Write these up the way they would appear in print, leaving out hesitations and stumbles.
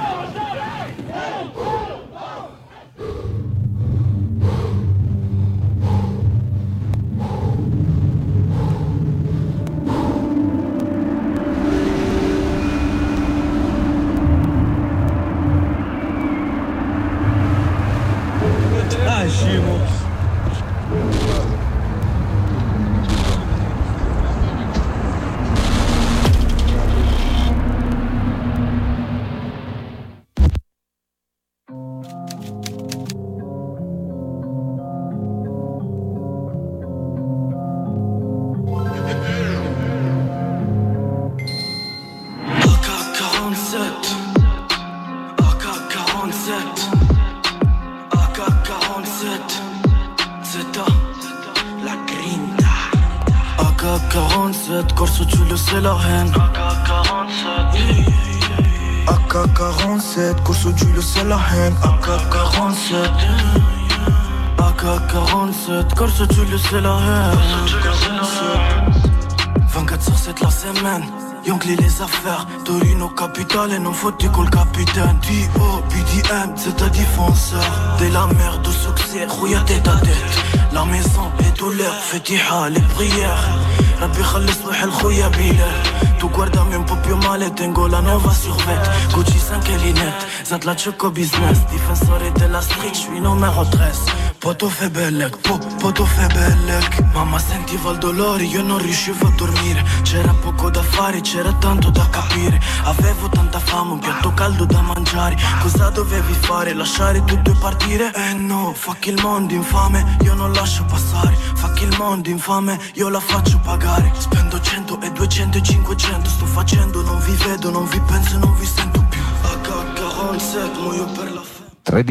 AK-47, Corso Giulio Selahen. AK-47, Corso Giulio Selahen. AK-47, AK-47, Corso Giulio Selahen. 24 sur 7 la semaine. Youngly les affaires, Torino capitale, non fotti col capitaine. D.O. BDM, c'est ta défenseur. Dès la merde au succès, rouillate ta tête. La maison, les douleurs, fetiha, les prières. Rabbi khalli sbah khoya Bilal. Tu guardami un po' più male, tengo la nuova survette. Gucci 5 linette, zat la Choco Business. Difensore della street, j'suis numero 3. Poto fe bellec, poto fe bellec. Mamma sentiva il dolore, io non riuscivo a dormire. C'era poco da fare, c'era tanto da capire. Avevo tanta fame, un piatto caldo da mangiare. Cosa dovevi fare? Lasciare tutto e partire? Eh no, fuck il mondo infame, io non lascio passare. Fuck il mondo infame, io la faccio pagare. Spendo 100 e 200 e 500. Sto facendo, non vi vedo, non vi penso, non vi sento più. AK-47, muoio per la fame.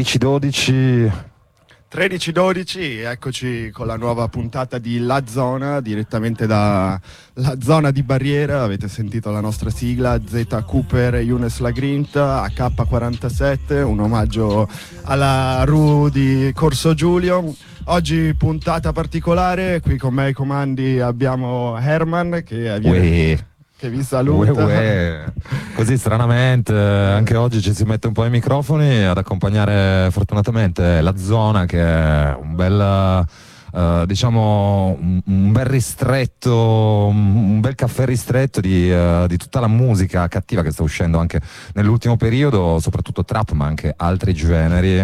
13-12, eccoci con la nuova puntata di La Zona, direttamente da la zona di Barriera. Avete sentito la nostra sigla, Z Cooper e Younes Lagrinta, AK-47, un omaggio alla Rue di Corso Giulio. Oggi puntata particolare, qui con me ai comandi abbiamo Herman che vi saluta. Così stranamente anche oggi ci si mette un po' ai microfoni ad accompagnare fortunatamente La Zona, che è un bel diciamo un bel ristretto, un bel caffè ristretto di tutta la musica cattiva che sta uscendo anche nell'ultimo periodo, soprattutto trap ma anche altri generi.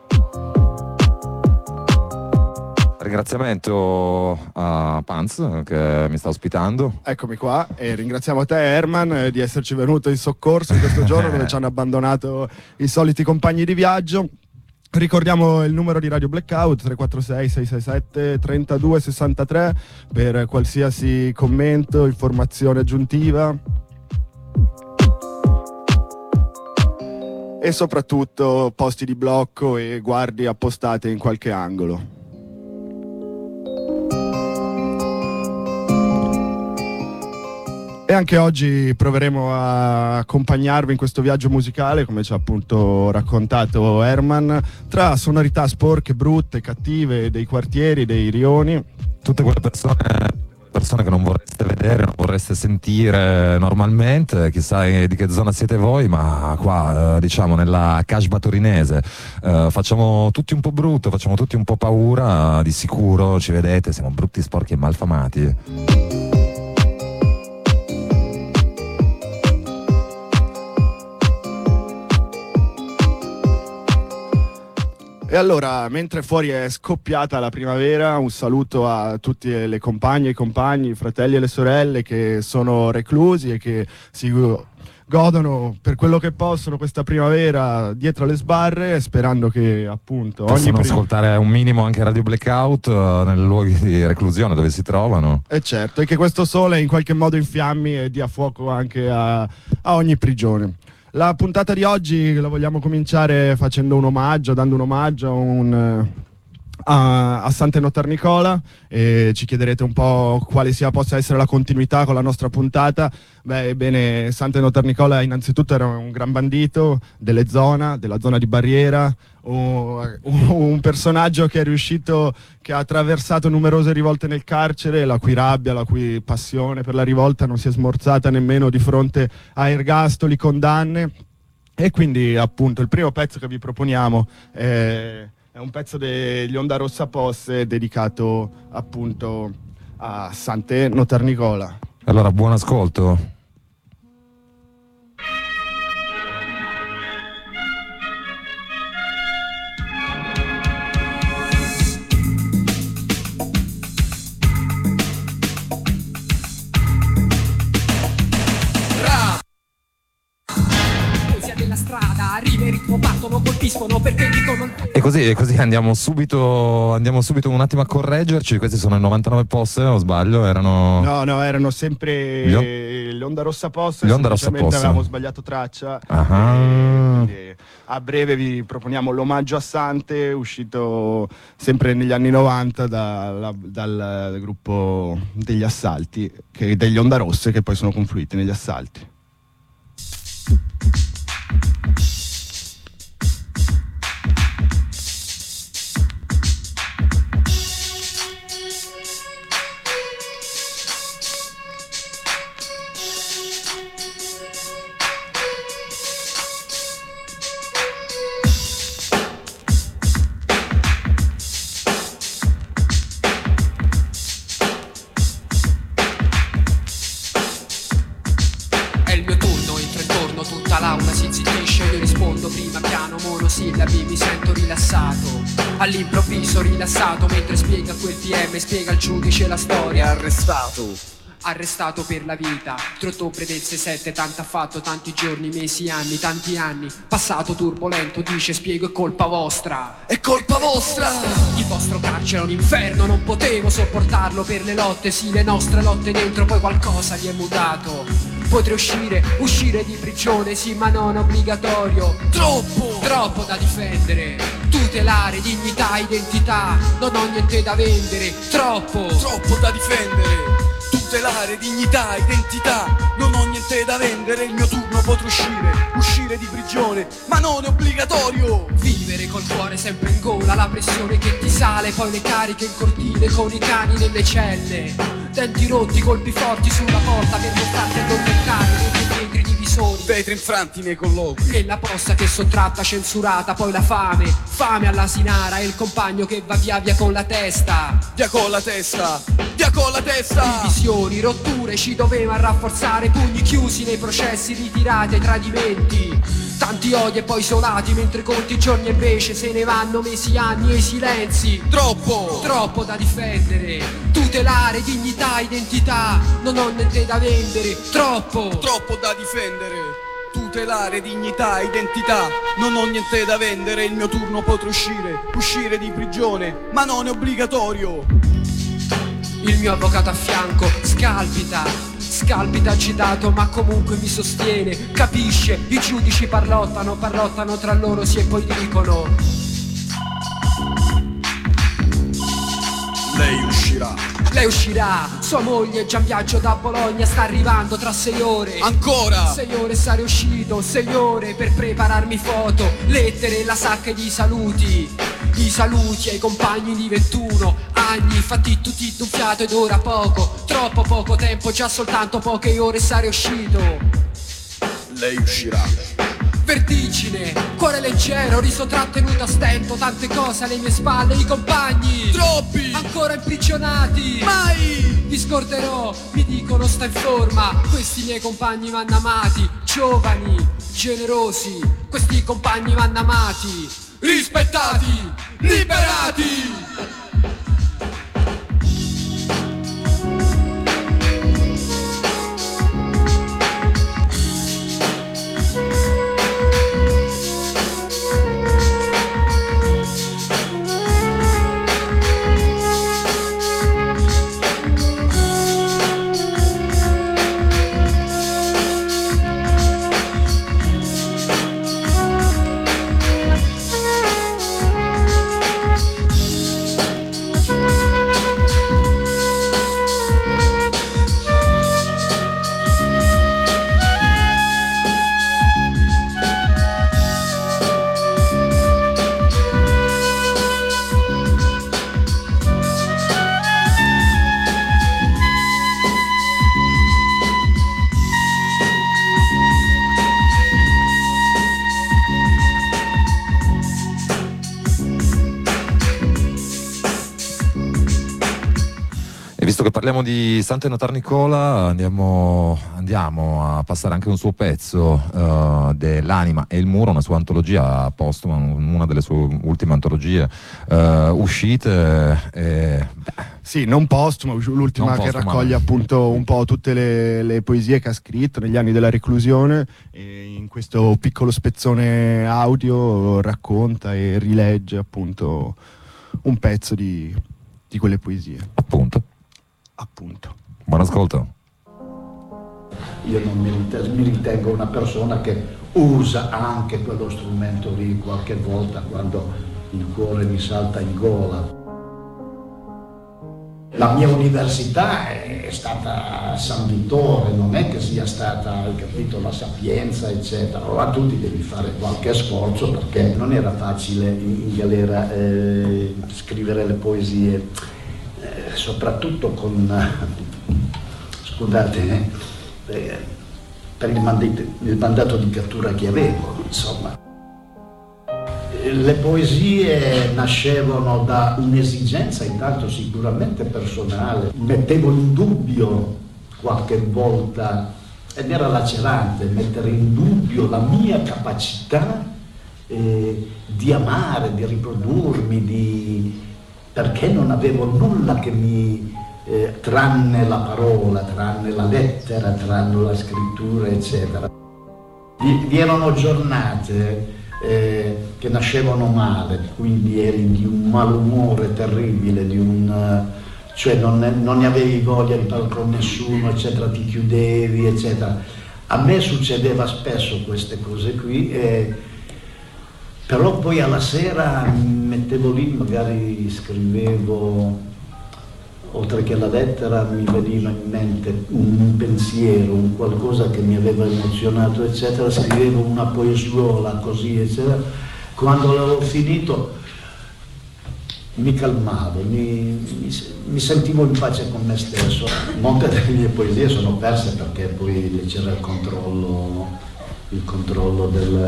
Ringraziamento a Panz che mi sta ospitando. Eccomi qua e ringraziamo a te Herman di esserci venuto in soccorso in questo giorno dove ci hanno abbandonato i soliti compagni di viaggio. Ricordiamo il numero di Radio Blackout 346 667 3263 per qualsiasi commento, informazione aggiuntiva e soprattutto posti di blocco e guardie appostate in qualche angolo. E anche oggi proveremo a accompagnarvi in questo viaggio musicale, come ci ha appunto raccontato Herman, tra sonorità sporche, brutte, cattive, dei quartieri, dei rioni. Tutte quelle persone che non vorreste vedere, non vorreste sentire normalmente. Chissà di che zona siete voi, ma qua diciamo nella Casbah torinese facciamo tutti un po' brutto, facciamo tutti un po' paura. Di sicuro ci vedete, siamo brutti, sporchi e malfamati. E allora, mentre fuori è scoppiata la primavera, un saluto a tutte le compagne e i compagni, i fratelli e le sorelle che sono reclusi e che si godono per quello che possono questa primavera dietro le sbarre, sperando che appunto possono ascoltare un minimo anche Radio Blackout nei luoghi di reclusione dove si trovano. E certo, e che questo sole in qualche modo infiammi e dia fuoco anche a ogni prigione. La puntata di oggi la vogliamo cominciare facendo un omaggio, dando un omaggio a Sant'Enotar Nicola, e ci chiederete un po' quale possa essere la continuità con la nostra puntata. Ebbene, Sant'Enotar Nicola innanzitutto era un gran bandito della zona di Barriera, un personaggio che è riuscito, che ha attraversato numerose rivolte nel carcere, la cui rabbia, la cui passione per la rivolta non si è smorzata nemmeno di fronte a ergastoli, condanne. E quindi appunto il primo pezzo che vi proponiamo è un pezzo degli Onda Rossa Posse dedicato appunto a Sante Notarnicola. Allora, buon ascolto. E così andiamo subito un attimo a correggerci. Questi sono i 99 Posse, o sbaglio? No, erano sempre gli Onda Rossa Posse. Avevamo sbagliato traccia. A breve vi proponiamo l'omaggio a Sante, uscito sempre negli anni 90 dal gruppo degli Assalti, degli Onda Rosse, che poi sono confluiti negli Assalti. All'improvviso rilassato mentre spiega quel PM, spiega al giudice la storia. Arrestato per la vita, 3 ottobre del 67, tanto ha fatto, tanti giorni, mesi, anni, tanti anni. Passato turbolento, dice, spiego, è colpa vostra. È colpa vostra! Il vostro carcere è un inferno, non potevo sopportarlo per le lotte, sì, le nostre lotte dentro, poi qualcosa vi è mutato. Potrei uscire di prigione, sì, ma non obbligatorio. Troppo da difendere, tutelare dignità, identità, non ho niente da vendere. Troppo da difendere, tutelare dignità, identità, non ho niente da vendere. Il mio turno potrò uscire di prigione, ma non è obbligatorio. Vivere col cuore sempre in gola, la pressione che ti sale, poi le cariche in cortile con i cani nelle celle. Denti rotti, colpi forti sulla porta per non farti addormentare nei vetri divisori. Vetri infranti nei colloqui. E la posta che sottratta, censurata, poi la fame all'asinara e il compagno che va via con la testa. Via con la testa. Divisioni, rotture, ci doveva rafforzare, pugni chiusi nei processi, ritirati ai tradimenti. Tanti odi e poi isolati, mentre conti i giorni invece se ne vanno mesi, anni e i silenzi. Troppo da difendere, tutelare dignità, identità, non ho niente da vendere. Troppo da difendere, tutelare dignità, identità, non ho niente da vendere. Il mio turno potrò uscire di prigione, ma non è obbligatorio. Il mio avvocato a fianco scalpita agitato, ma comunque mi sostiene, capisce, i giudici parlottano tra loro, sì, e poi dicono: lei uscirà, sua moglie è già in viaggio da Bologna, sta arrivando tra 6 ore. Ancora 6 ore sarei uscito, 6 ore per prepararmi foto, lettere, la sacca e i saluti ai compagni di 21 anni, fatti tutti d'un fiato ed ora troppo poco tempo, già soltanto poche ore sarei uscito. Lei uscirà. Vertigine, cuore leggero, riso trattenuto a stento, tante cose alle mie spalle, i compagni troppi, ancora imprigionati. Mai vi scorderò, mi dicono sta in forma, questi miei compagni vanno amati, giovani, generosi, questi compagni vanno amati, rispettati, liberati. che parliamo di Sante Notar Nicola, andiamo a passare anche un suo pezzo, dell'Anima e il Muro, una sua antologia postuma, una delle sue ultime antologie uscite. Sì, non postuma, l'ultima Non che postuma. raccoglie appunto un po' tutte le poesie che ha scritto negli anni della reclusione, e in questo piccolo spezzone audio racconta e rilegge appunto un pezzo di quelle poesie. Appunto. Buon ascolto. Io non mi ritengo una persona che usa anche quello strumento lì qualche volta quando il cuore mi salta in gola. La mia università è stata a San Vittore, non è che sia stata, hai capito, la Sapienza, eccetera. Allora tu ti devi fare qualche sforzo perché non era facile in galera scrivere le poesie, soprattutto con, scusate, per il mandato di cattura che avevo, insomma. Le poesie nascevano da un'esigenza intanto sicuramente personale, mettevo in dubbio qualche volta, ed era lacerante mettere in dubbio la mia capacità di amare, di riprodurmi, perché non avevo nulla che mi, tranne la parola, tranne la lettera, tranne la scrittura, eccetera. Vi erano giornate che nascevano male, quindi eri di un malumore terribile, cioè non ne avevi voglia di parlare con nessuno, eccetera, ti chiudevi, eccetera. A me succedeva spesso queste cose qui, però poi alla sera mi mettevo lì, magari scrivevo, oltre che alla lettera mi veniva in mente un pensiero, un qualcosa che mi aveva emozionato, eccetera, scrivevo una poesiola così, eccetera. Quando l'avevo finito mi calmavo, mi sentivo in pace con me stesso. Molte delle mie poesie sono perse perché poi c'era il controllo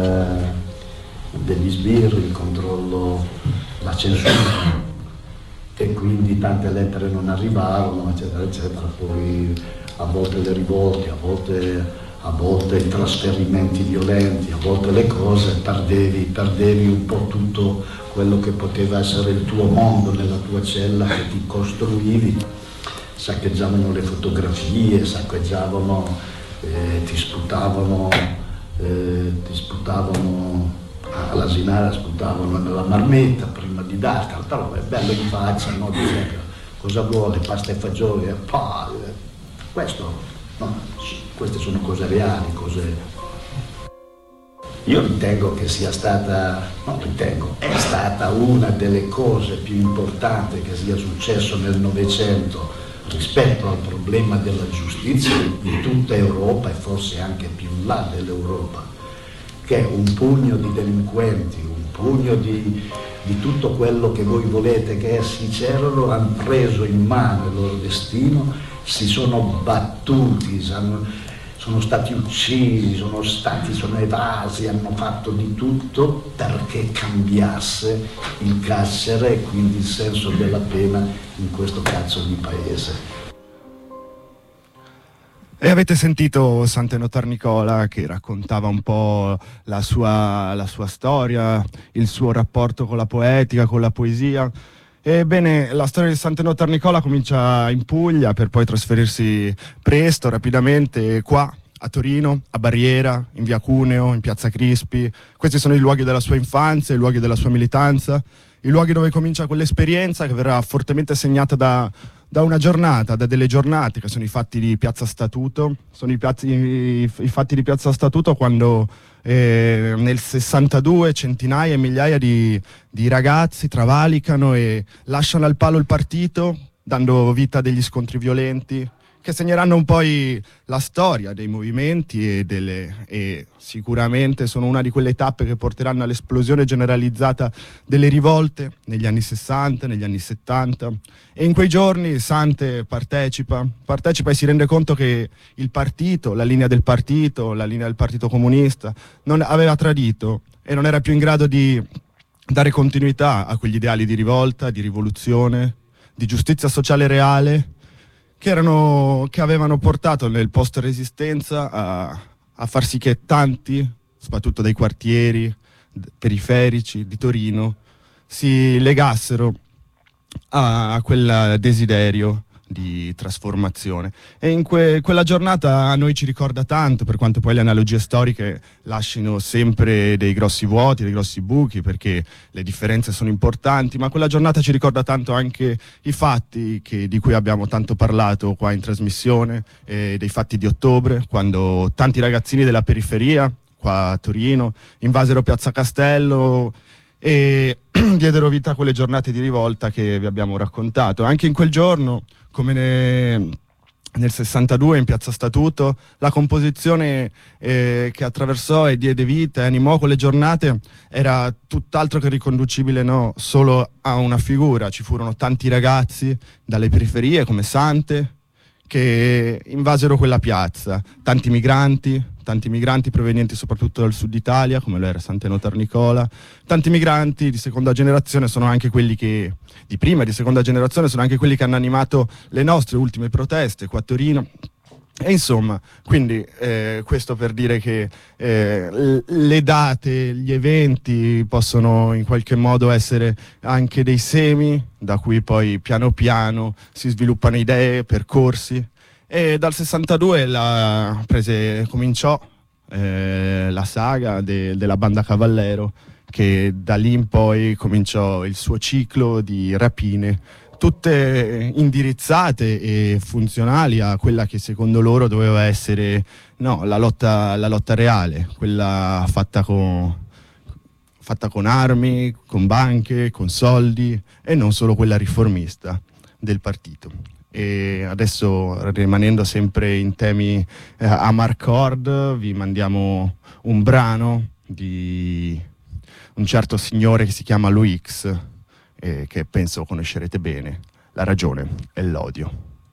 degli sbirri, il controllo, la censura, e quindi tante lettere non arrivavano, eccetera, eccetera. Poi a volte le rivolte, a volte i trasferimenti violenti, a volte le cose, perdevi un po' tutto quello che poteva essere il tuo mondo nella tua cella che ti costruivi. Saccheggiavano le fotografie, ti sputavano all'asinara, sputavano nella marmetta prima di dartela, però è bello in faccia, no? Dice, cosa vuole, pasta e fagioli, queste sono cose reali, Io ritengo che è stata una delle cose più importanti che sia successo nel Novecento rispetto al problema della giustizia in tutta Europa e forse anche più in là dell'Europa, che un pugno di delinquenti, un pugno di tutto quello che voi volete che essi c'erano, hanno preso in mano il loro destino, si sono battuti, sono stati uccisi, sono evasi, hanno fatto di tutto perché cambiasse il carcere e quindi il senso della pena in questo cazzo di paese. E avete sentito Sante Notar Nicola che raccontava un po' la sua storia, il suo rapporto con la poetica, con la poesia. Ebbene, la storia di Sante Notar Nicola comincia in Puglia per poi trasferirsi presto, rapidamente, qua a Torino, a Barriera, in via Cuneo, in piazza Crispi. Questi sono i luoghi della sua infanzia, i luoghi della sua militanza, i luoghi dove comincia quell'esperienza che verrà fortemente segnata da una giornata, da delle giornate che sono i fatti di Piazza Statuto. Sono i fatti di Piazza Statuto quando nel 62 centinaia e migliaia di ragazzi travalicano e lasciano al palo il partito, dando vita a degli scontri violenti che segneranno un po' la storia dei movimenti e sicuramente sono una di quelle tappe che porteranno all'esplosione generalizzata delle rivolte negli anni 60, negli anni 70. E in quei giorni Sante partecipa e si rende conto che il partito, la linea del Partito Comunista, non aveva tradito e non era più in grado di dare continuità a quegli ideali di rivolta, di rivoluzione, di giustizia sociale reale che avevano portato nel post-resistenza a far sì che tanti, soprattutto dai quartieri periferici di Torino, si legassero a quel desiderio di trasformazione. E in quella giornata a noi ci ricorda tanto, per quanto poi le analogie storiche lasciano sempre dei grossi vuoti, dei grossi buchi, perché le differenze sono importanti, ma quella giornata ci ricorda tanto anche i fatti di cui abbiamo tanto parlato qua in trasmissione, dei fatti di ottobre, quando tanti ragazzini della periferia qua a Torino invasero Piazza Castello e diedero vita a quelle giornate di rivolta che vi abbiamo raccontato. Anche in quel giorno, come nel 62 in Piazza Statuto, la composizione che attraversò e diede vita e animò quelle giornate era tutt'altro che riconducibile solo a una figura. Ci furono tanti ragazzi dalle periferie come Sante che invasero quella piazza, tanti migranti provenienti soprattutto dal sud Italia, come lo era Sant'Eno Tarnicola. Tanti migranti di seconda generazione sono anche quelli che, di prima e di seconda generazione, sono anche quelli che hanno animato le nostre ultime proteste qua a Torino. E insomma, quindi questo per dire che le date, gli eventi possono in qualche modo essere anche dei semi da cui poi piano piano si sviluppano idee, percorsi. E dal 62 cominciò la saga della Banda Cavallero, che da lì in poi cominciò il suo ciclo di rapine, tutte indirizzate e funzionali a quella che secondo loro doveva essere la lotta reale, quella fatta con armi, con banche, con soldi, e non solo quella riformista del partito. E adesso, rimanendo sempre in temi amarcord, vi mandiamo un brano di un certo signore che si chiama Luix, che penso conoscerete bene. La ragione è l'odio.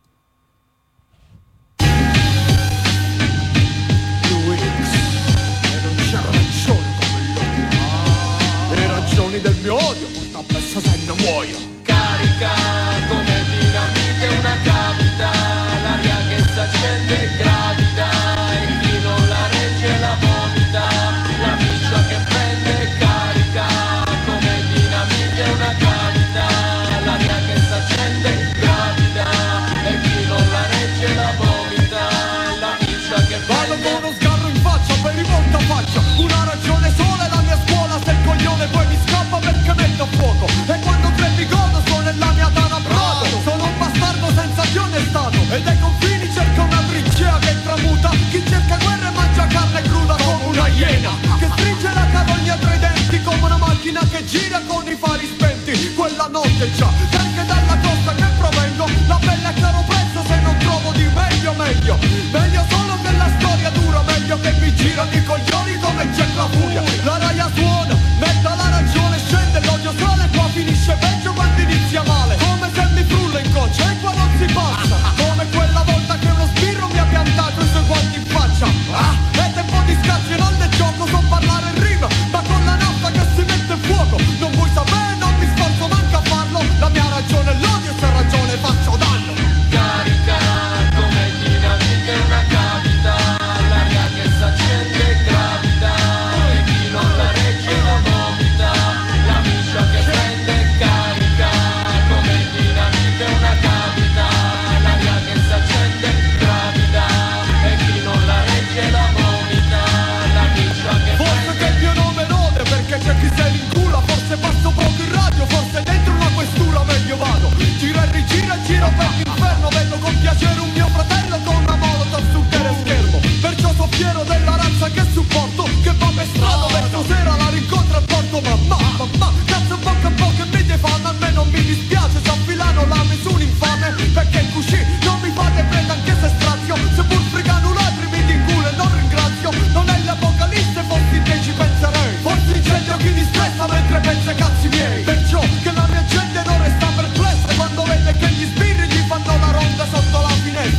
Le ragioni del mio odio porta appresso se non muoio. Carica come dinamite una cavità, l'aria che s'accende e gravita, e chi non la regge la vomita, la miccia che prende e carica come dinamite una cavità, l'aria che s'accende e gravita, e chi non la regge la vomita, la miccia che prende. Vado con uno sgarro in faccia per rivolta faccia, una ragione sola è la mia scuola, se il coglione poi mi scappa perché metto a fuoco, e quando crepi godo sono nella mia tana brodo, sono un bastardo senza Dio né Stato, e dai confini cerca una trincea che tramuta, chi cerca guerra e mangia carne cruda come una iena, che stringe la carogna tra i denti come una macchina che gira con i fari spenti, quella notte già, anche dalla costa che provengo, la pelle è caro prezzo se non trovo di meglio solo che la storia dura, meglio che mi girano i coglioni come c'è la furia, la raia suona, metta la ragione, scende l'odio sale, qua finisce peggio quando inizia male, come se mi frulla in coccia e qua non si passa, come quella volta che uno sbirro mi ha piantato i suoi guanti in faccia, è tempo di scazzi, non del gioco, so parlare in rima, ma con la nafta che si mette in fuoco, non vuoi sapere, non mi sforzo manca a farlo, la mia ragione è l'odio, se ha ragione faccio danno. Carica come dinamite una cavità, l'aria che s'accende e gravita, e chi non la regge la vomita, la miccia che prende e carica come dinamite una cavità, l'aria che s'accende e gravita, e chi non la regge la vomita, la miccia che prende. Forse che il mio nome rode perché c'è chi se l'incula, forse passo poco in radio, forse dentro una questura meglio vado, gira e rigira, giro per l'inferno, vedo con piacere un mio fratello con una molotov sul teleschermo, perciò so fiero della razza che supporto, che va per strada verso sera la rincontra e porto mamma, cazzo bocca a bocca e mi defanno, a me non mi dispiace se a Milano la un infame, perché in cuscì non mi fate preda anche se strazio, seppur frigano un altro mi d'inculo e non ringrazio, non è l'apocalisse, forse te ci penserei, forse incendio chi mi stressa mentre pensa ai cazzi miei, perciò che la mia gente non resta perplessa quando vede che gli sbirri gli fanno la ronda sotto la finestra.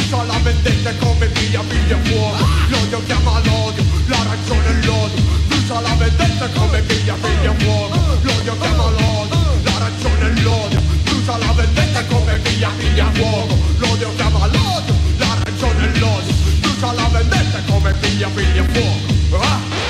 brucia la vendetta come piglia fuoco. L'odio chiama l'odio, la ragione è l'odio. Brucia la vendetta come piglia fuoco. L'odio chiama l'odio, la ragione è l'odio. Brucia la vendetta come piglia fuoco. L'odio chiama l'odio, la ragione è l'odio. Brucia la vendetta come piglia fuoco.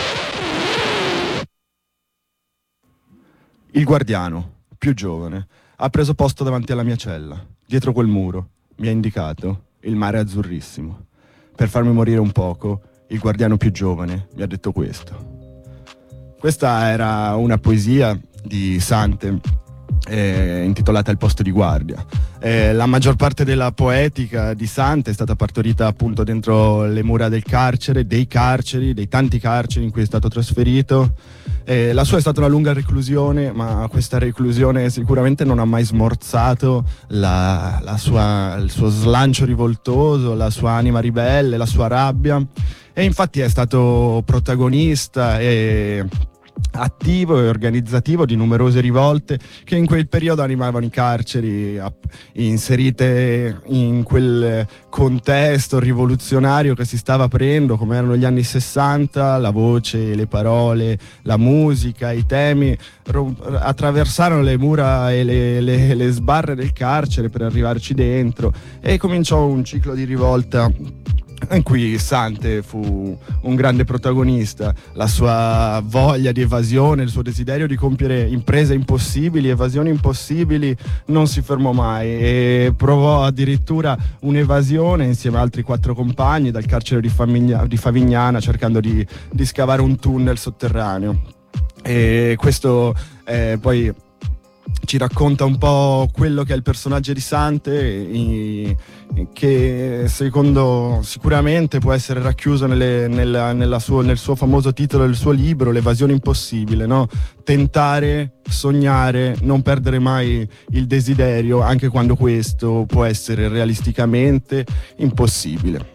Il guardiano, più giovane, ha preso posto davanti alla mia cella. Dietro quel muro mi ha indicato il mare azzurrissimo. Per farmi morire un poco, il guardiano più giovane mi ha detto questo. Questa era una poesia di Sante intitolata Il posto di guardia. La maggior parte della poetica di Sante è stata partorita appunto dentro le mura del carcere, dei carceri, dei tanti carceri in cui è stato trasferito. La sua è stata una lunga reclusione, ma questa reclusione sicuramente non ha mai smorzato il suo slancio rivoltoso, la sua anima ribelle, la sua rabbia, e infatti è stato protagonista e attivo e organizzativo di numerose rivolte che in quel periodo animavano i carceri, inserite in quel contesto rivoluzionario che si stava aprendo, come erano gli anni 60. La voce, le parole, la musica, i temi attraversarono le mura e le sbarre del carcere per arrivarci dentro, e cominciò un ciclo di rivolta in cui Sante fu un grande protagonista. La sua voglia di evasione, il suo desiderio di compiere imprese impossibili, evasioni impossibili, non si fermò mai e provò addirittura un'evasione insieme a altri 4 compagni dal carcere di Favignana, cercando di scavare un tunnel sotterraneo. E questo poi ci racconta un po' quello che è il personaggio di Sante, che sicuramente può essere racchiuso nel suo famoso titolo del suo libro, L'evasione impossibile, no? Tentare, sognare, non perdere mai il desiderio, anche quando questo può essere realisticamente impossibile.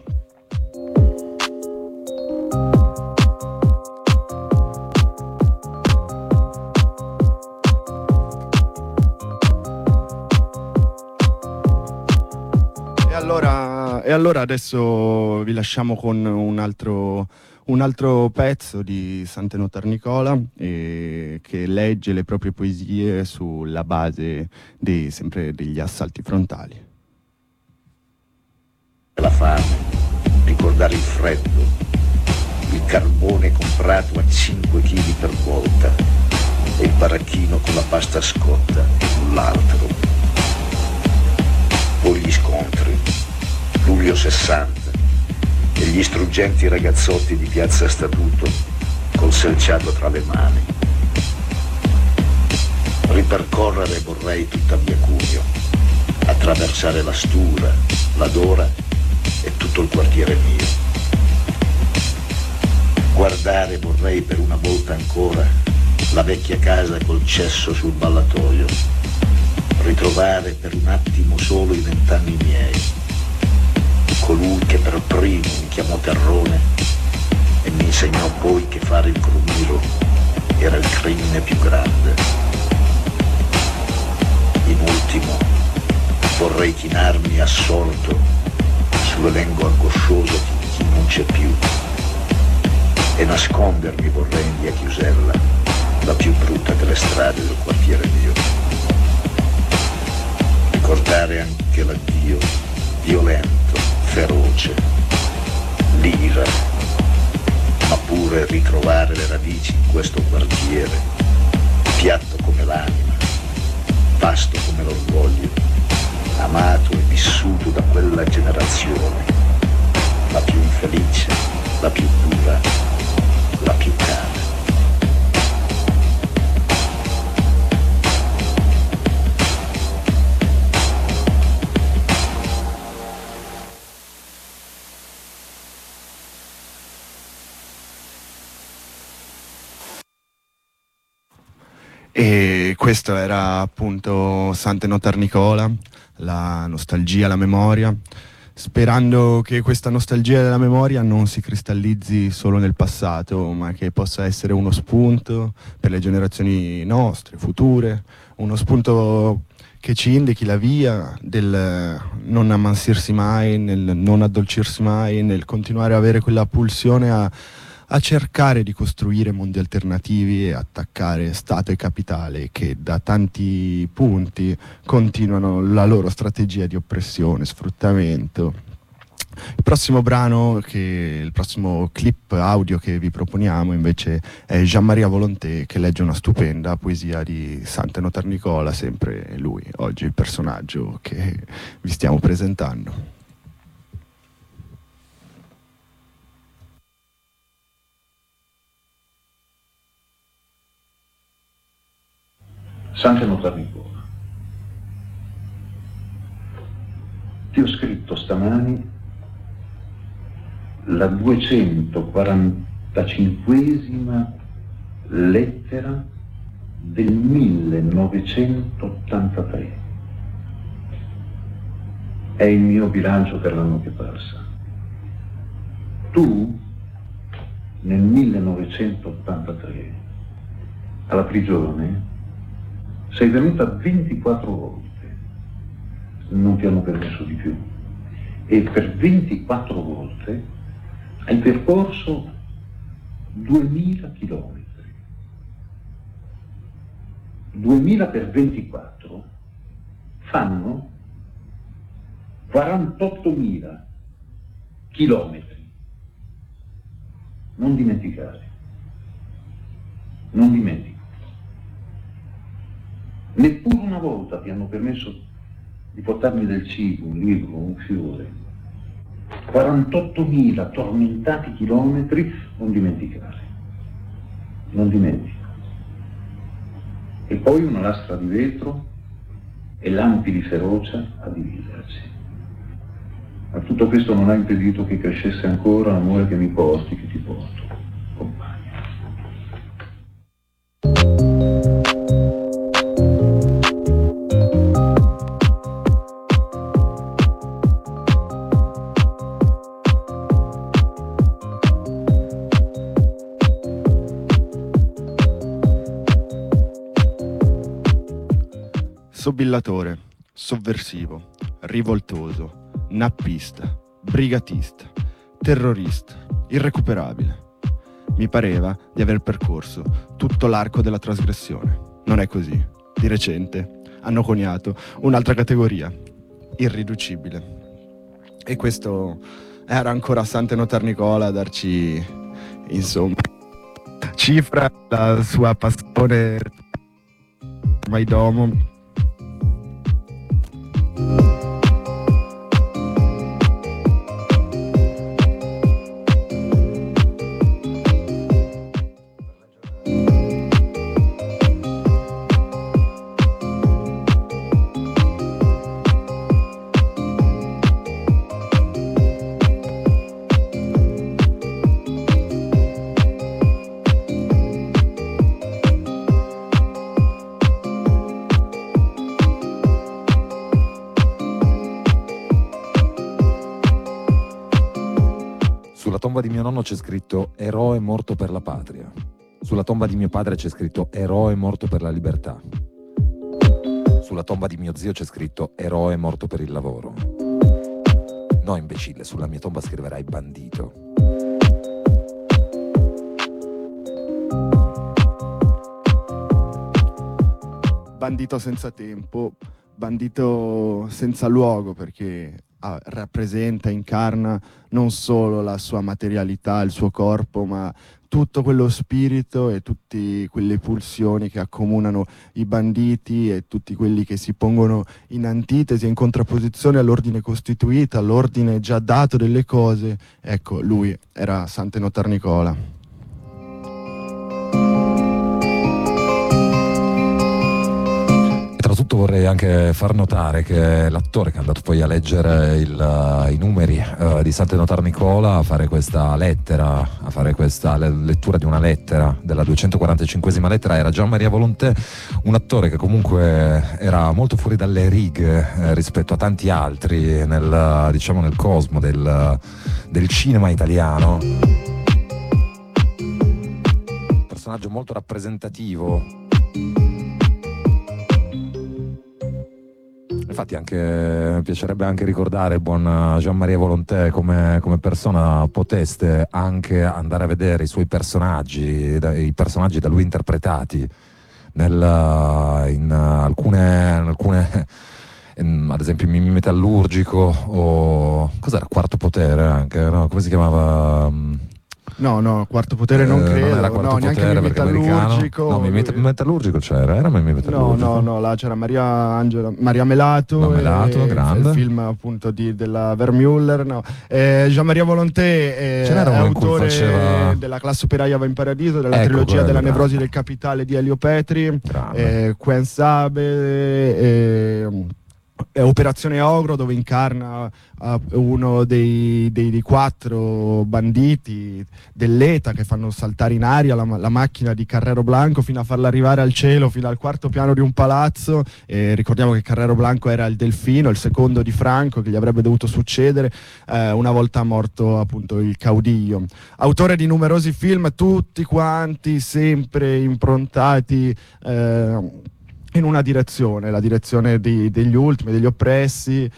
E allora adesso vi lasciamo con un altro pezzo di Sante Notarnicola, che legge le proprie poesie sulla base sempre degli assalti frontali. La fame, ricordare il freddo, il carbone comprato a 5 kg per volta e il baracchino con la pasta scotta e l'altro. Poi gli scontri, luglio 60, e gli struggenti ragazzotti di piazza Statuto col selciato tra le mani. Ripercorrere vorrei tutta via Cuneo, attraversare la Stura, la Dora e tutto il quartiere mio. Guardare vorrei per una volta ancora la vecchia casa col cesso sul ballatoio, ritrovare per un attimo solo i 20 anni miei, colui che per primo mi chiamò terrone e mi insegnò poi che fare il crumiro era il crimine più grande. In ultimo vorrei chinarmi assorto sull'elenco angoscioso di chi non c'è più e nascondermi vorrei in via Chiusella, la più brutta delle strade del quartiere mio. Ricordare anche l'addio violento, feroce, l'ira, ma pure ritrovare le radici in questo quartiere, piatto come l'anima, vasto come l'orgoglio, amato e vissuto da quella generazione, la più infelice, la più dura, la più cara. E questo era appunto Sante Notarnicola, la nostalgia, la memoria, sperando che questa nostalgia della memoria non si cristallizzi solo nel passato, ma che possa essere uno spunto per le generazioni nostre, future, uno spunto che ci indichi la via del non ammansirsi mai, nel non addolcirsi mai, nel continuare a avere quella pulsione a cercare di costruire mondi alternativi e attaccare Stato e capitale che da tanti punti continuano la loro strategia di oppressione, sfruttamento. Il prossimo brano, il prossimo clip audio che vi proponiamo invece è Jean-Maria Volonté, che legge una stupenda poesia di Sante Notarnicola, sempre lui, oggi il personaggio che vi stiamo presentando. Sante Notarnicola, ti ho scritto stamani la 245esima lettera del 1983. È il mio bilancio per l'anno che passa. Tu, nel 1983, alla prigione, sei venuta 24 volte. Non ti hanno permesso di più. E per 24 volte hai percorso 2000 chilometri. 2000 per 24 fanno 48.000 chilometri. Non dimenticare. Non dimentico. Neppure una volta ti hanno permesso di portarmi del cibo, un libro, un fiore. 48.000 tormentati chilometri, non dimenticare. Non dimentico. E poi una lastra di vetro e lampi di ferocia a dividerci. Ma tutto questo non ha impedito che crescesse ancora l'amore che mi porti, che ti porto, compagno. Sobillatore, sovversivo, rivoltoso, nappista, brigatista, terrorista, irrecuperabile. Mi pareva di aver percorso tutto l'arco della trasgressione. Non è così. Di recente hanno coniato un'altra categoria, irriducibile. E questo era ancora Sante Notarnicola a darci, insomma, cifra la sua passione Maidomo. Sulla tomba di mio nonno c'è scritto eroe morto per la patria. Sulla tomba di mio padre c'è scritto eroe morto per la libertà. Sulla tomba di mio zio c'è scritto eroe morto per il lavoro. No, imbecille, sulla mia tomba scriverai bandito. Bandito senza tempo, bandito senza luogo, perché rappresenta, incarna non solo la sua materialità, il suo corpo, ma tutto quello spirito e tutte quelle pulsioni che accomunano i banditi e tutti quelli che si pongono in antitesi, in contrapposizione all'ordine costituito, all'ordine già dato delle cose. Ecco, lui era Sante Notarnicola. Soprattutto vorrei anche far notare che l'attore che è andato poi a leggere i numeri di Sante Notarnicola, a fare questa lettera, a fare questa lettura di una lettera, della 245esima lettera, era Jean-Maria Volonté, un attore che comunque era molto fuori dalle righe rispetto a tanti altri nel, diciamo, nel cosmo del cinema italiano. Un personaggio molto rappresentativo. Infatti anche mi piacerebbe anche ricordare il buon Jean-Marie Volonté come persona poteste anche andare a vedere i suoi personaggi, i personaggi da lui interpretati in alcune ad esempio Mimì Metallurgico o cos'era Quarto Potere anche, no? Come si chiamava? No, Quarto Potere non credo, non era Quarto Potere neanche Mimì Metallurgico. No, Metallurgico c'era Mimì Metallurgico. No, là c'era Maria Melato, grande. Il film appunto della Vermeuller, no. Jean-Marie Volonté è autore della Classe operaia va in paradiso, della trilogia della nevrosi del capitale di Elio Petri, Quen Sabe, Operazione Ogro, dove incarna uno dei 4 banditi dell'ETA che fanno saltare in aria la macchina di Carrero Blanco fino a farla arrivare al cielo, fino al 4º piano di un palazzo. Ricordiamo che Carrero Blanco era il Delfino, il secondo di Franco, che gli avrebbe dovuto succedere una volta morto appunto il caudillo. Autore di numerosi film, tutti quanti sempre improntati in una direzione, la direzione degli ultimi, degli oppressi.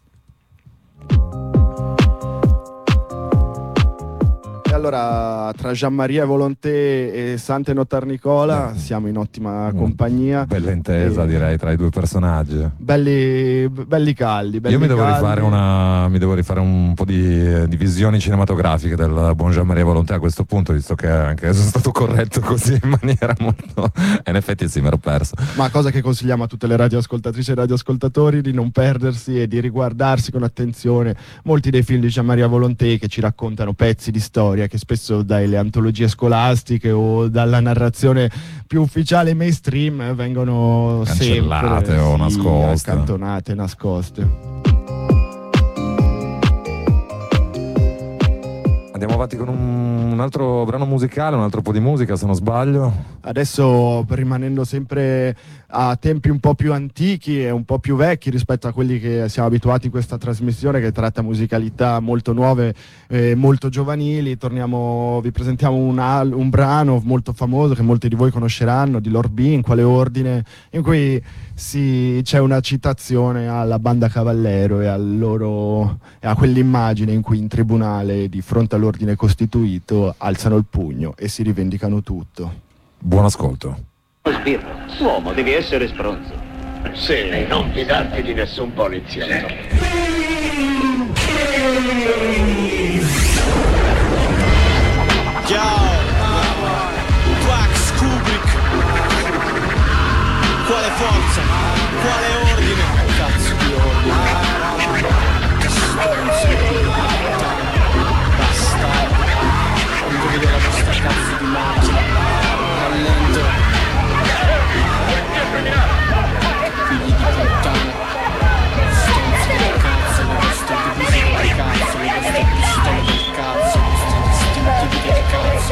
E allora tra Jean-Marie Volonté e Sante Notarnicola siamo in ottima compagnia. Bella intesa direi tra i due personaggi. Belli caldi. Io mi devo rifare un po' di visioni cinematografiche del buon Jean-Marie Volonté a questo punto, visto che anche sono stato corretto così in maniera molto... in effetti sì, mi ero perso. Ma cosa che consigliamo a tutte le radioascoltatrici e radioascoltatori di non perdersi e di riguardarsi con attenzione molti dei film di Jean-Marie Volonté, che ci raccontano pezzi di storia che spesso dalle antologie scolastiche o dalla narrazione più ufficiale mainstream vengono cancellate sempre o nascoste, accantonate, nascoste. Andiamo avanti con un altro brano musicale, un altro po' di musica se non sbaglio. Adesso, rimanendo sempre a tempi un po' più antichi e un po' più vecchi rispetto a quelli che siamo abituati in questa trasmissione, che tratta musicalità molto nuove e molto giovanili, vi presentiamo un brano molto famoso che molti di voi conosceranno, di Lord B, In quale ordine, in cui c'è una citazione alla banda Cavallero e a quell'immagine in cui in tribunale di fronte all'ordine costituito alzano il pugno e si rivendicano tutto. Buon ascolto. Sbirro, uomo, devi essere stronzo. Sì, non fidarti di nessun poliziotto. Ciao, Wax Kubrick. Quale forza? Quale ordine? Cazzo di ordine. Basta. Non vedo la vostra cazzo di macchina. Rallento. Figli di puttana. Stronzi del cazzo, le vostre divisioni del cazzo, le vostre pistole del cazzo, i vostri distintivi del cazzo.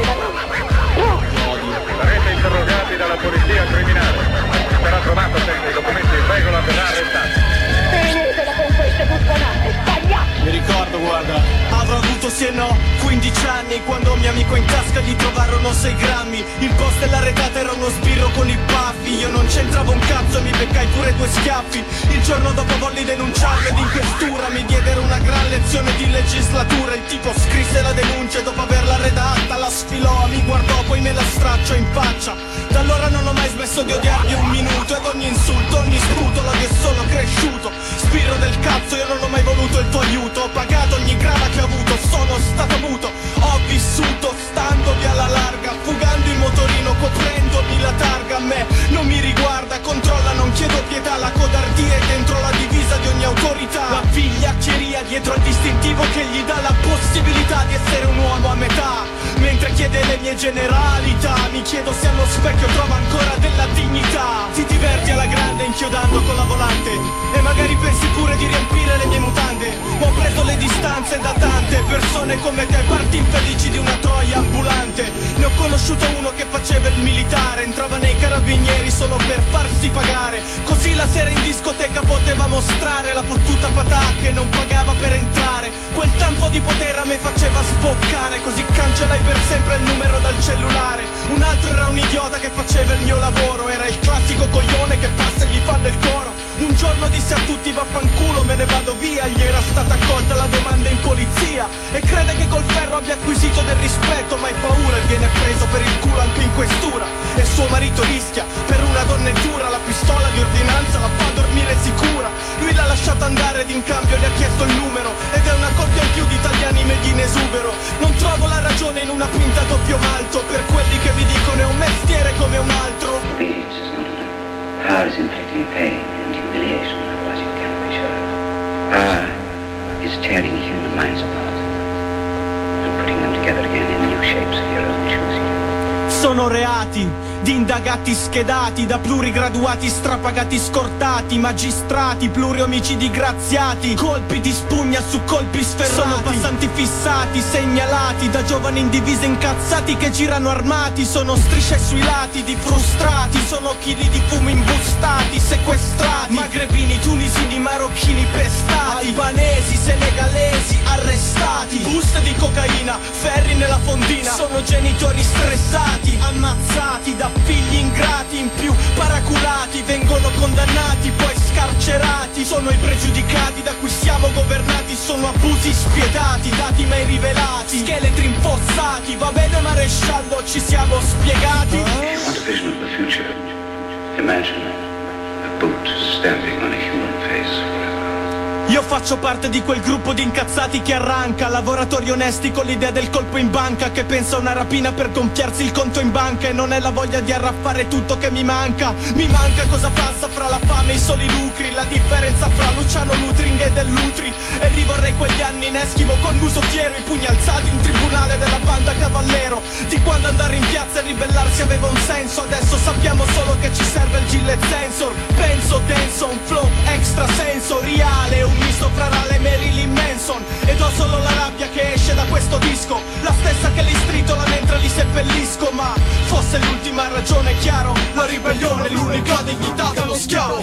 Sarete interrogati dalla polizia criminale. Sarà trovato senza i documenti in regola, verrà arrestato. Finitela con queste puttanate, sbagliate! Mi ricordo, guarda, avrò avuto sì e no 15 anni quando un mio amico in tasca gli trovarono 6 grammi. Il post della retata era uno sbirro con i baffi. Io non c'entravo un cazzo e mi beccai pure 2 schiaffi. Il giorno dopo volli denunciarlo ed in questura mi diedero una gran lezione di legislatura. Il tipo scrisse la denuncia e dopo averla redatta la sfilò, mi guardò, poi me la stracciò in faccia. Da allora non ho mai smesso di odiargli un minuto ed ogni insulto, ogni sputo l'odio è solo cresciuto. Sbirro del cazzo, io non ho mai voluto il tuo aiuto. Ho pagato ogni grava che ho avuto, sono stato muto. Ho vissuto standovi alla larga, fugando in motorino, coprendomi la targa. A me non mi riguarda, controlla, non chiedo pietà. La codardia è dentro la divisa di ogni autorità. La vigliaccheria dietro al distintivo che gli dà la possibilità di essere un uomo a metà. Mentre chiede le mie generalità, mi chiedo se allo specchio trova ancora della dignità. Ti diverti alla grande inchiodando con la volante e magari pensi pure di riempire le mie mutande. Ho preso le distanze da tante persone coglione come te, parti infelici di una troia ambulante. Ne ho conosciuto uno che faceva il militare, entrava nei carabinieri solo per farsi pagare. Così la sera in discoteca poteva mostrare la fottuta patà che non pagava per entrare. Quel tanto di potere a me faceva sboccare, così cancellai per sempre il numero dal cellulare. Un altro era un idiota che faceva il mio lavoro, era il classico coglione che passa e gli fanno il coro. Un giorno disse a tutti vaffanculo, me ne vado via, gli era stata accolta la domanda in polizia. E crede che col ferro abbia acquisito del rispetto, ma hai paura e viene preso per il culo anche in questura. E suo marito rischia, per una donnettura, la pistola di ordinanza la fa dormire sicura. Lui l'ha lasciata andare ed in cambio gli ha chiesto il numero, ed è una coppia in più di italiani made in esubero. Non trovo la ragione in una pinta doppio malto, per quelli che vi dicono è un mestiere come un altro. Power is inflicting pain and humiliation, otherwise you can't be sure. Power is tearing human minds apart and putting them together again in new shapes of your own choosing. Sono reati di indagati schedati, da plurigraduati strapagati scortati, magistrati, pluriomicidi graziati, colpi di spugna su colpi sferrati. Sono passanti fissati, segnalati, da giovani in divise incazzati che girano armati. Sono strisce sui lati di frustrati, sono chili di fumo imbustati, sequestrati, magrebini, tunisini, marocchini pestati, albanesi, senegalesi arrestati, buste di cocaina, ferri nella fondina. Sono genitori stressati, ammazzati da figli ingrati, in più paraculati, vengono condannati, poi scarcerati. Sono i pregiudicati da cui siamo governati, sono abusi spietati, dati mai rivelati, scheletri infossati. Va bene maresciallo, ci siamo spiegati. If you want a vision of the future, imagine a boot stamping on a human face. Io faccio parte di quel gruppo di incazzati che arranca, lavoratori onesti con l'idea del colpo in banca, che pensa a una rapina per gonfiarsi il conto in banca, e non è la voglia di arraffare tutto che mi manca. Mi manca cosa passa fra la fame e i soli lucri, la differenza fra Luciano Lutring e dell'Utri. E rivorrei quegli anni in Eschimo con muso fiero, i pugni alzati in tribunale della banda Cavallero. Di quando andare in piazza e ribellarsi aveva un senso, adesso sappiamo solo che ci serve il Gillette Sensor. Penso denso, un flow extrasensoriale, un misto fra Rale e Marilyn Manson. Ed ho solo la rabbia che esce da questo disco, la stessa che li stritola mentre li seppellisco. Ma fosse l'ultima ragione, chiaro, la ribellione è l'unica dignità dello schiavo.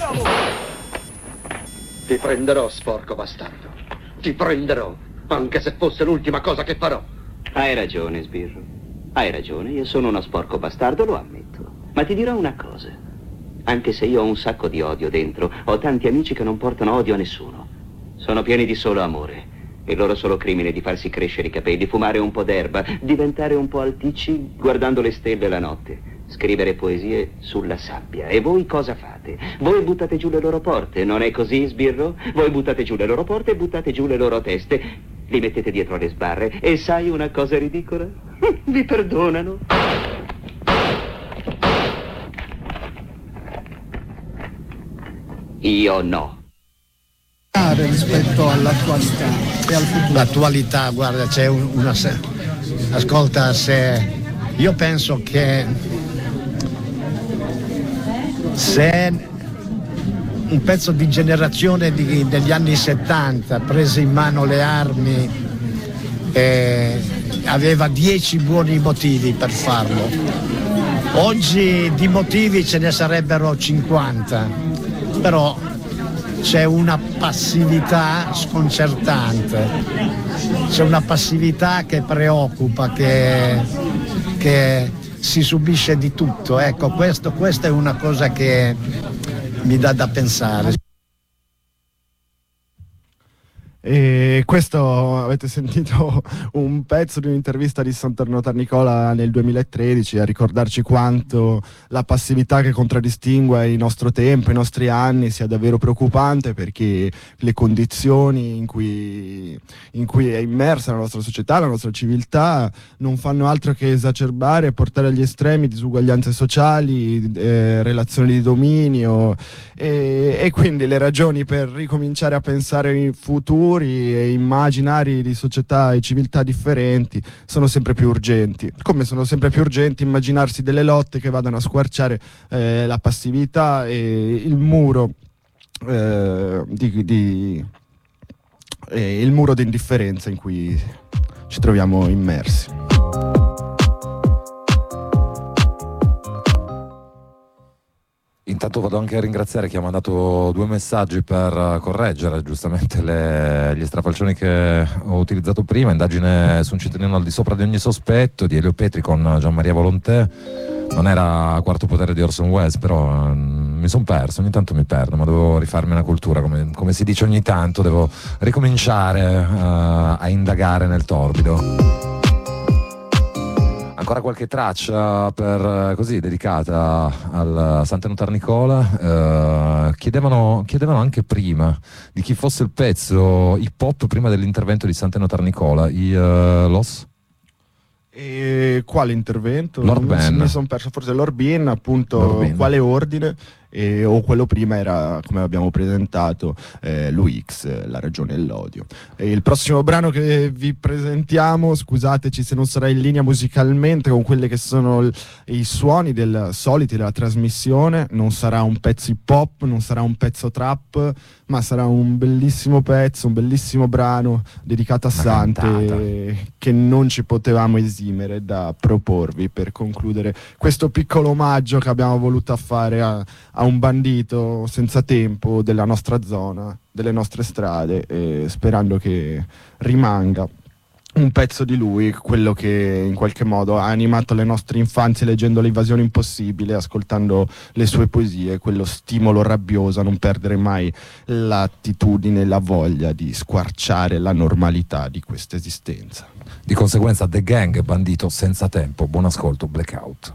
Ti prenderò, sporco bastardo. Ti prenderò, anche se fosse l'ultima cosa che farò. Hai ragione, Sbirro. Hai ragione, io sono uno sporco bastardo, lo ammetto. Ma ti dirò una cosa. Anche se io ho un sacco di odio dentro, ho tanti amici che non portano odio a nessuno. Sono pieni di solo amore. Il loro solo crimine è di farsi crescere i capelli, fumare un po' d'erba, diventare un po' alticci guardando le stelle la notte, scrivere poesie sulla sabbia. E voi cosa fate? Voi buttate giù le loro porte, non è così, Sbirro? Voi buttate giù le loro porte e buttate giù le loro teste, li mettete dietro le sbarre e sai una cosa ridicola? Vi perdonano. Io no. Rispetto all'attualità e al futuro. L'attualità, guarda, c'è una ascolta, se io penso che se un pezzo di generazione degli anni 70 prese in mano le armi aveva 10 buoni motivi per farlo, oggi di motivi ce ne sarebbero 50, però c'è una passività sconcertante, c'è una passività che preoccupa, che si subisce di tutto. Ecco, questa è una cosa che mi dà da pensare. E questo, avete sentito un pezzo di un'intervista di Sant'Arno Tarnicola nel 2013 a ricordarci quanto la passività che contraddistingue il nostro tempo, i nostri anni sia davvero preoccupante, perché le condizioni in cui è immersa la nostra società, la nostra civiltà, non fanno altro che esacerbare e portare agli estremi disuguaglianze sociali, relazioni di dominio, e quindi le ragioni per ricominciare a pensare in futuro e immaginari di società e civiltà differenti sono sempre più urgenti, come sono sempre più urgenti immaginarsi delle lotte che vadano a squarciare la passività e il muro e il muro di indifferenza in cui ci troviamo immersi. Intanto vado anche a ringraziare chi ha mandato 2 messaggi per correggere giustamente gli strafalcioni che ho utilizzato prima. Indagine su un cittadino al di sopra di ogni sospetto di Elio Petri con Gianmaria Volontè. Non era Quarto potere di Orson Welles, però mi sono perso, ogni tanto mi perdo, ma devo rifarmi una cultura, come si dice ogni tanto, devo ricominciare a indagare nel torbido. Ancora qualche traccia dedicata al Sant'Enotar Nicola. Chiedevano anche prima di chi fosse il pezzo hip hop prima dell'intervento di Sant'Enotar Nicola. Los? E quale intervento? Lord Ben. Mi sono perso, forse Lord Ben, appunto. Quale ordine? O quello prima era, come abbiamo presentato, l'UX, la ragione dell'odio. E il prossimo brano che vi presentiamo, scusateci se non sarà in linea musicalmente con quelli che sono i suoni soliti della trasmissione, non sarà un pezzo hip hop, non sarà un pezzo trap, ma sarà un bellissimo pezzo, un bellissimo brano dedicato a Sante, che non ci potevamo esimere da proporvi per concludere questo piccolo omaggio che abbiamo voluto fare a un bandito senza tempo della nostra zona, delle nostre strade, sperando che rimanga un pezzo di lui, quello che in qualche modo ha animato le nostre infanzie leggendo L'Invasione Impossibile, ascoltando le sue poesie, quello stimolo rabbioso a non perdere mai l'attitudine e la voglia di squarciare la normalità di questa esistenza. Di conseguenza The Gang, bandito senza tempo. Buon ascolto, Blackout.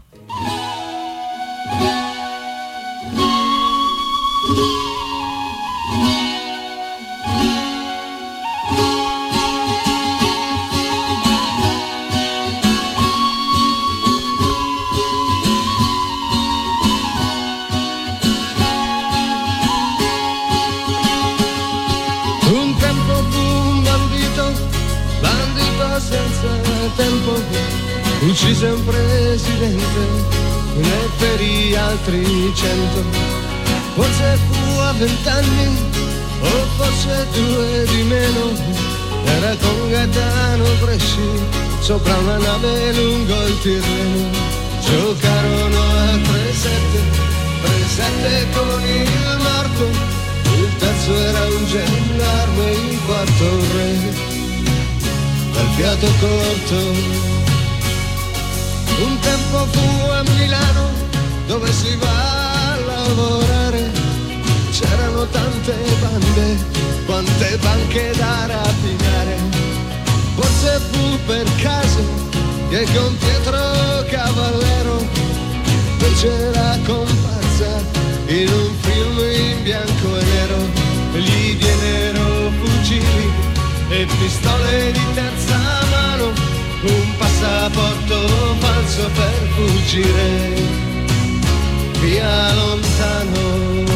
Un tempo fu un bandito senza tempo, uccise un presidente, ne ferì altri 100. Forse fu a 20 anni, o forse 2 di meno. Era con Gaetano Bresci, sopra una nave lungo il Tirreno. Giocarono a 3-7 con il morto. Il terzo era un gendarme, il quarto un re dal fiato corto. Un tempo fu a Milano, dove si va a lavorare. C'erano tante bande, quante banche da rapinare. Forse fu per caso che con Pietro Cavallero fece la comparsa in un film in bianco e nero. Gli diedero fucili e pistole di terza mano, un passaporto falso per fuggire via lontano.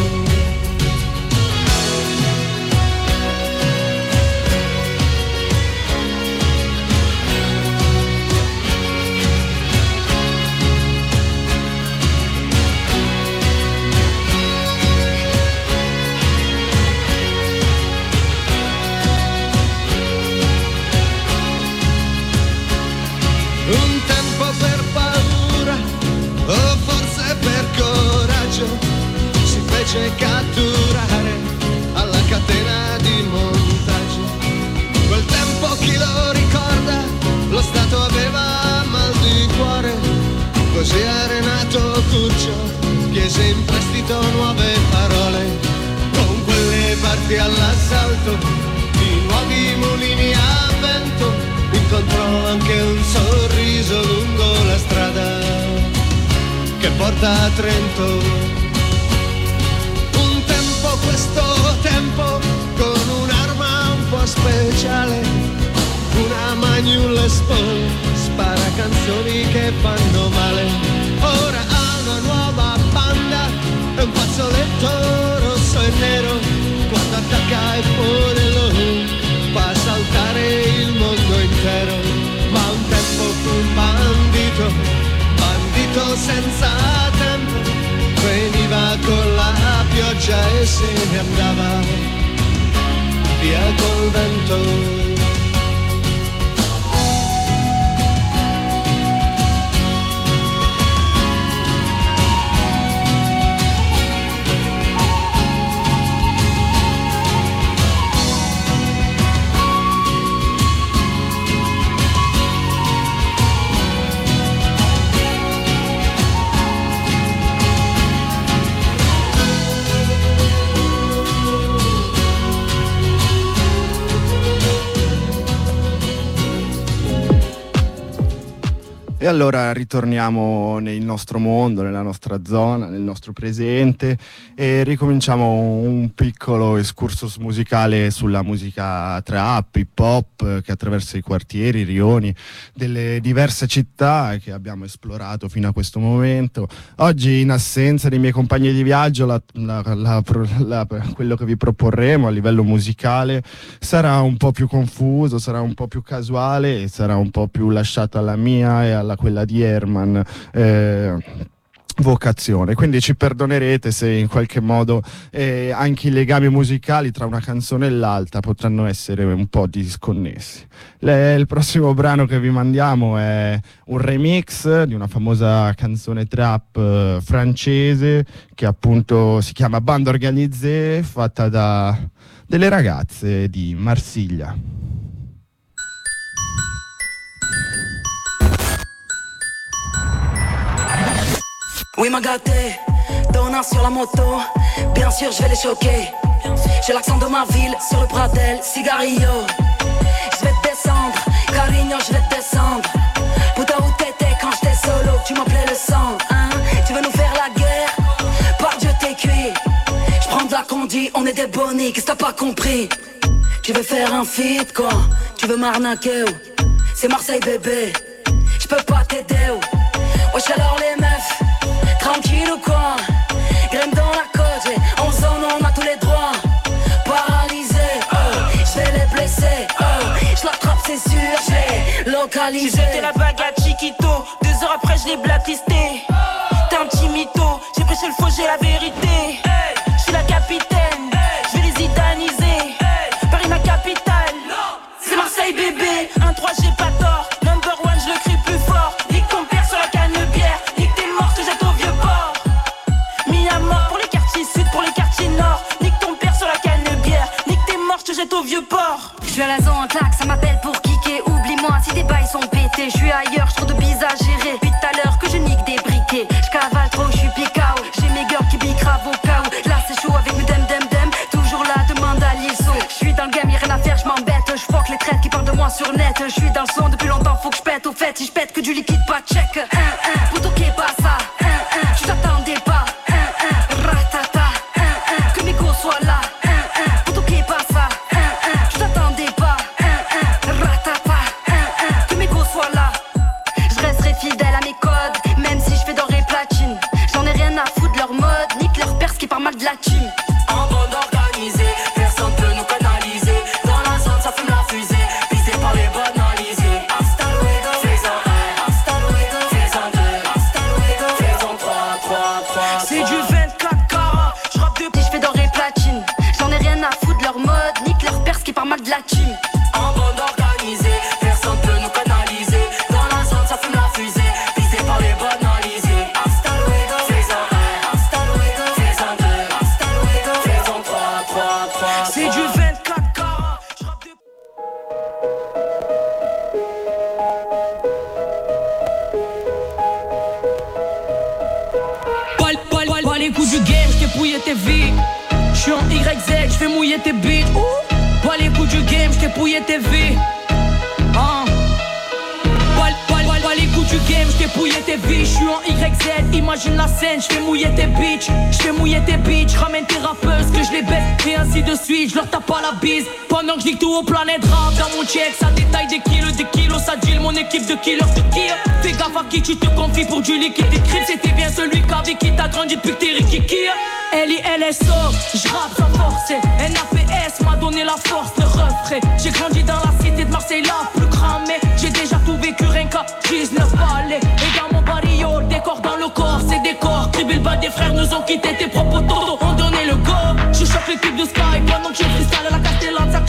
Un tempo per paura, o forse per coraggio, si fece catturare alla catena di montaggio. Quel tempo chi lo ricorda, lo Stato aveva mal di cuore. Così a Renato Curcio chiese in prestito nuove parole. Con quelle parti all'assalto di nuovi mulini a vento, incontrò anche un sorriso lungo la strada che porta a Trento. Un tempo, questo tempo, con un'arma un po' speciale, una Magnum Les Paul, spara canzoni che fanno male. Ora ha una nuova banda, è un fazzoletto rosso e nero, quando attacca e pone lo fa saltare il mondo intero. Ma un tempo fu un bandito, bandito senza tempo, veniva con la pioggia e se ne andava via col vento. E allora ritorniamo nel nostro mondo, nella nostra zona, nel nostro presente e ricominciamo un piccolo excursus musicale sulla musica trap, hip hop che attraversa i quartieri, i rioni delle diverse città che abbiamo esplorato fino a questo momento. Oggi, in assenza dei miei compagni di viaggio, quello che vi proporremo a livello musicale sarà un po' più confuso, sarà un po' più casuale e sarà un po' più lasciato alla mia e alla quella di Herman vocazione, quindi ci perdonerete se in qualche modo anche i legami musicali tra una canzone e l'altra potranno essere un po' disconnessi. Il prossimo brano che vi mandiamo è un remix di una famosa canzone trap francese che appunto si chiama Bande Organisée, fatta da delle ragazze di Marsiglia. Oui ma gâtée, donnant sur la moto, bien sûr je vais les choquer. J'ai l'accent de ma ville, sur le Pradel, cigarillo. Je vais te descendre, Carigno je vais te descendre. Putain où t'étais quand j'étais solo, tu m'appelais le sang, hein. Tu veux nous faire la guerre, par Dieu t'es cuit. Je prends de la condi, on est des bonnies, qu'est-ce que t'as pas compris? Tu veux faire un feat quoi, tu veux m'arnaquer ou? C'est Marseille bébé, je peux pas t'aider ou? Wesh alors les meufs, tranquille ou quoi? Graine dans la côte, en zone on a tous les droits. Paralysé, je vais les blesser, je l'attrape c'est sûr, je l'ai localisé. J'ai jeté la bague à Chiquito, 2 heures après je l'ai blacklisté. T'es un petit mytho, j'ai prêché le faux, j'ai la vérité. Je suis la capitaine, je vais les idaniser. Paris ma capitale, c'est Marseille bébé. 1-3 j'ai pas tort, number one je le crie plus fort. Nique ton père sur la canne de bière, nique tes morts, je jette au vieux port. Mis à mort pour les quartiers sud, pour les quartiers nord. Nique ton père sur la canne de bière, nique tes morts, je jette au vieux port. Je suis à la zone claque, ça m'appelle pour kicker. Oublie-moi si tes bails sont pétés. Je suis ailleurs, je trouve de bise à gérer. Depuis tout à l'heure que je nique des briquets. Je cavale trop, je suis picao. J'ai mes girls qui bicravent au cas où. Là c'est chaud avec mes dem. Toujours là, demande à l'ISO. Je suis dans le game, y'a rien à faire, je m'embête. Je fuck les traites qui parlent de moi sur net. Je suis dans le son depuis longtemps, faut que je pète. Au fait, si je pète que du liquide, pas check. Pouto qui est pas ça. Je t'attendais pas. Ratata. Que mes gos soient là. Pouto qui est pas ça. Je t'attendais pas. Ratata. Que mes gos soient là. Je resterai fidèle à mes codes, même si je fais d'or et platine. J'en ai rien à foutre de leur mode, nique leur perse qui parle mal de la team. En bande organisée, personne peut nous canaliser. Dans la zone ça fume la fusée, pisé par les banalisés. Hasta luego, fais-en un. Hasta luego, fais-en deux. Hasta luego, fais-en trois. C'est du 24 carats, j'rappe de si je fais d'or et platine. J'en ai rien à foutre de leur mode, nique leur perse qui parle mal de la team. En bande organisée, personne peut nous canaliser. Dans la zone ça fume la fusée, pisé par les banalisés. Hasta luego, fais-en un. Hasta luego, fais-en deux. Hasta luego, fais-en trois. c'est du 24 carats, j'rappe de... Pas les coups du game, j't'ai pouillé tes vies. J'suis en YZ, j'fais mouiller tes beats. Pas les coups du game, j't'ai pouillé tes vies. Pas les coups du game, j't'ai pouillé tes vies. J'suis en YZ, imagine la scène, j'fais mouiller tes bitches. J'fais mouiller tes bitches, ramène tes rappeuses que je les baisse. Et ainsi de suite, j'leur tape pas la bise. Pendant que j'nique tout au planète rap. Dans mon check, ça détaille des kilos, ça deal mon équipe de killers de kill. Fais gaffe à qui tu te confies pour du liquide. Des crimes, c'était bien celui qu'avec qui t'as grandi depuis que t'es Rikiki. LILSO, j'rappe sans forcer. NAPS m'a donné la force, le refrain. J'ai grandi dans la cité de Marseille, la plus cramée. J'ai déjà tout vécu, rien qu'à 19 balais. Et dans mon barrio, décor dans le corps, c'est décor. Tribule bas des frères nous ont quitté, tes propres totos ont donné le go. Je choque l'équipe de Sky, pendant que je freestyle à la Castellane, ça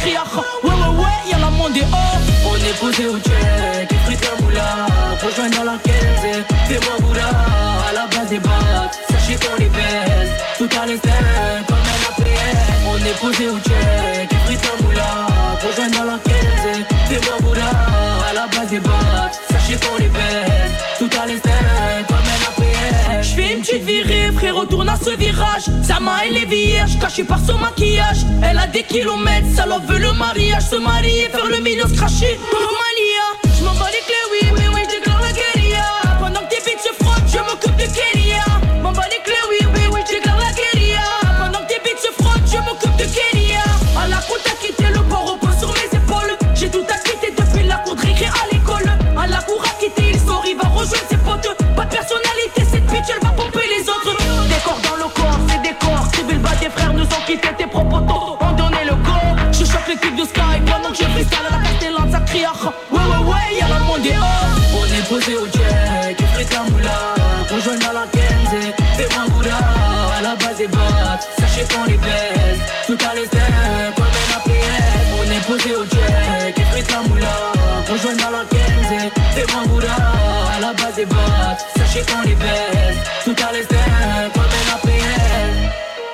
crie à ouais, y'a la monde est off. On est posé au check, qui frite la moula. Rejoigne dans la caisse, fais-moi boula. À la base des battes, sachez qu'on les baise. Tout à l'instinct, comme un APN. On est posé au check, qui frite la moula. Rejoigne dans la caisse, fais-moi boula. À la base des battes, sachez qu'on les baise. Tout à l'instinct, comme un APN. J'fais une petite virée, frérot tourne à ce virage. Sa main elle est vierge, cachée par son maquillage. Elle a des kilomètres, salope veut le mariage. Se marier, faire le million, se cracher comme Malia. J'm'en bats les clés, oui, je déclare la guérilla. Pendant que tes bites se frottent, je m'occupe de Kenya. M'en bats les clés, oui, je déclare la guérilla. Pendant que tes bites se frottent, je m'occupe de Kenya. À la cour t'as quitté, le port repose sur mes épaules. J'ai tout acquitté depuis la cour de récré à l'école. À la cour à quitter, il sort, il va rejoindre ses potes. Pas de personnalité, cette bitch elle va pomper les autres. Des corps dans le corps, c'est des corps. Civil bas des frères nous ont quitté, tes propres taux ont donné le go. Je choque les clips de Sky, pendant que je freestyle à la castellane, ça crie à ouais, y'a la monde est off. On est posé au check, qui frite la moula. Rejoigne dans la Kenzie, fais-moi boula. À la base des battes, sachez qu'on les baise. Tout à l'instinct, comme un APN. On est posé au check, qui frite la moula. Rejoigne dans la Kenzie, fais-moi boula. À la base des battes, sachez qu'on les baise. Tout à l'instinct, comme un APN.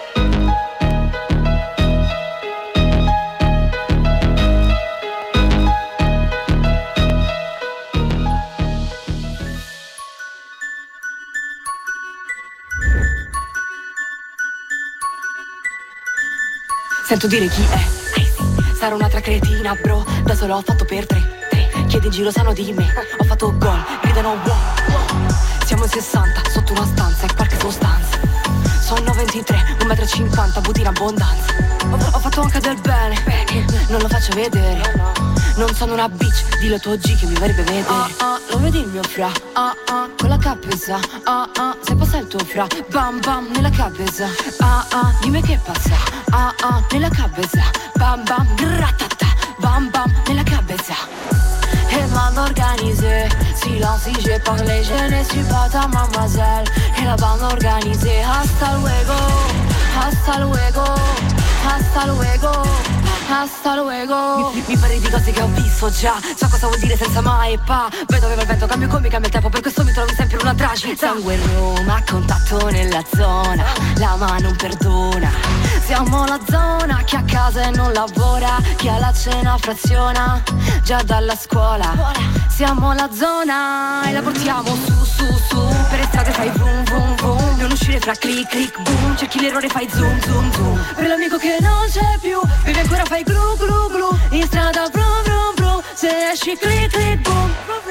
Sento dire chi è, sarà un'altra cretina bro. Da solo ho fatto per tre. Chiedi in giro sanno di me. Ho fatto gol, gridano wow. Siamo in 60, sotto una stanza e qualche sostanza. Sono 23, 1,50 m, butti in abbondanza. Ho fatto anche del bene, non lo faccio vedere. Non sono una bitch, dillo a tuo G che mi vorrebbe vedere. Lo vedi il mio fra, con la cabeza. Se passa il tuo fra, bam bam nella cabeza. Dimmi che passa, nella cabeza. Bam bam, gratata, bam bam nella cabeza. Et bande organisée, silence si j'ai parlé, je ne suis pas ta mademoiselle. Et la bande organisée, hasta luego, hasta luego, hasta luego. Hasta luego. Mi parli di cose che ho visto già. So cosa vuol dire senza mai e pa. Vedo che va il vento, cambio come cambia il tempo. Per questo mi trovi sempre una tragica. Sangue in Roma, contatto nella zona. La mano non perdona. Siamo la zona, chi a casa e non lavora. Chi ha la cena fraziona già dalla scuola. Siamo la zona e la portiamo su. Per le strade fai vroom vroom vroom. Non uscire fra click click boom. Cerchi l'errore fai zoom zoom zoom. Per l'amico che non c'è più, vive ancora fai glu glu glu. In strada vroom vroom vroom. Se esci click click boom.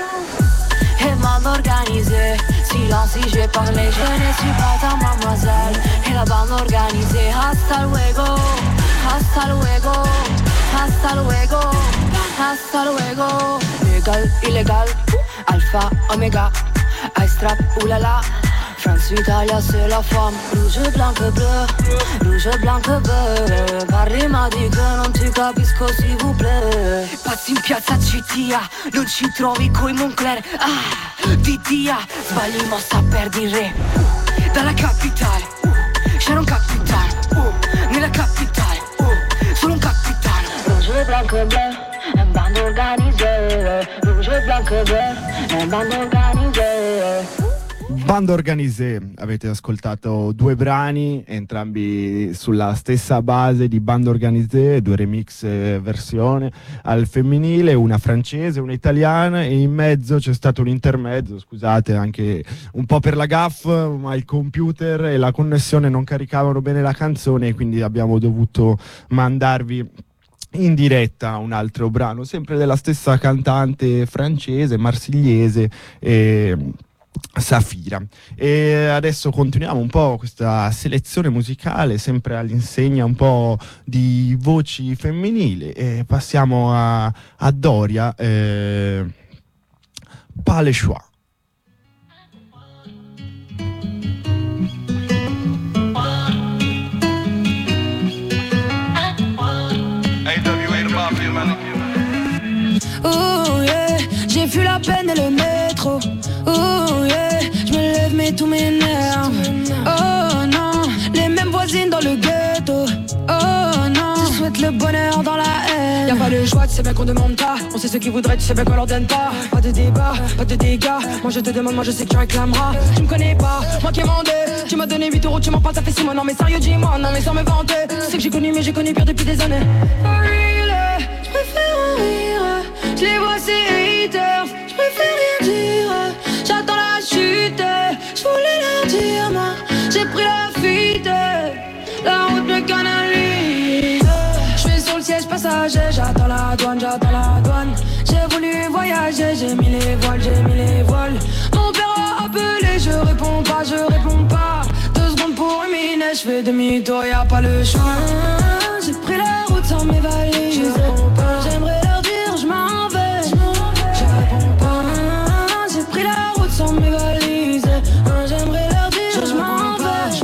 Et bande organisée, silence si j'ai parlé, je ne suis pas ta mademoiselle. Et la bande organisée, hasta luego, hasta luego, hasta luego, hasta luego. Légal, illégal, alpha, oméga, ice trap, oulala. France, Italia, c'est la femme. Rouge, blanc, bleu, rouge, blanc, bleu. Parli ma di che non ti capisco, s'il vous plaît. Pazzi in piazza CTA, non ci trovi coi Moncler. Di dia, sbagli mossa, perdi il re. Dalla capitale, c'era un capitano. Nella capitale, solo un capitano. Rouge, blanc, bleu, un bando organisé. Rouge, blanc, bleu, un bando organisé. Bande Organisée, avete ascoltato due brani, entrambi sulla stessa base di Bande Organisée, due remix versione al femminile, una francese, una italiana, e in mezzo c'è stato un intermezzo, scusate anche un po' per la gaffe, ma il computer e la connessione non caricavano bene la canzone e quindi abbiamo dovuto mandarvi in diretta un altro brano, sempre della stessa cantante francese, marsigliese, Safira. E adesso continuiamo un po' questa selezione musicale sempre all'insegna un po' di voci femminili e passiamo a Doria, Pas le choix. Oh yeah, j'ai vu la peine et le métro. Oh yeah, je me lève mais tout m'énerve. Oh non, les mêmes voisines dans le ghetto. Oh non, je souhaite mettre le bonheur dans la haine. Y'a pas le choix, tu sais bien qu'on demande pas. On sait ce qu'ils voudraient, tu sais bien qu'on leur donne pas. Pas de débat, pas de dégâts. Moi je te demande, moi je sais que tu réclameras. Tu me connais pas, moi qui ai mandé. Tu m'as donné 8 €, tu m'en parles, ça fait 6 mois. Non mais sérieux, dis-moi, non mais sans me vanter. Tu sais que j'ai connu, mais j'ai connu pire depuis des années. For real, j'préfère en rire. J'les vois ces haters, j'préfère rien dire. J'attends la chute, j'voulais leur dire moi. J'ai pris la fuite, la route me canalise. J'suis sur le siège passager, j'attends la douane, j'attends la douane. J'ai voulu voyager, j'ai mis les voiles, j'ai mis les voiles. Mon père a appelé, je réponds pas, je réponds pas. 2 secondes pour ruminer, j'fais demi-tour, y'a pas le choix. J'ai pris la route sans mes valises, je réponds pas. J'aimerais leur dire, j'm'en vais, je réponds pas. J'ai pris la route sans mes valises, j'aimerais leur dire, j'm'en vais.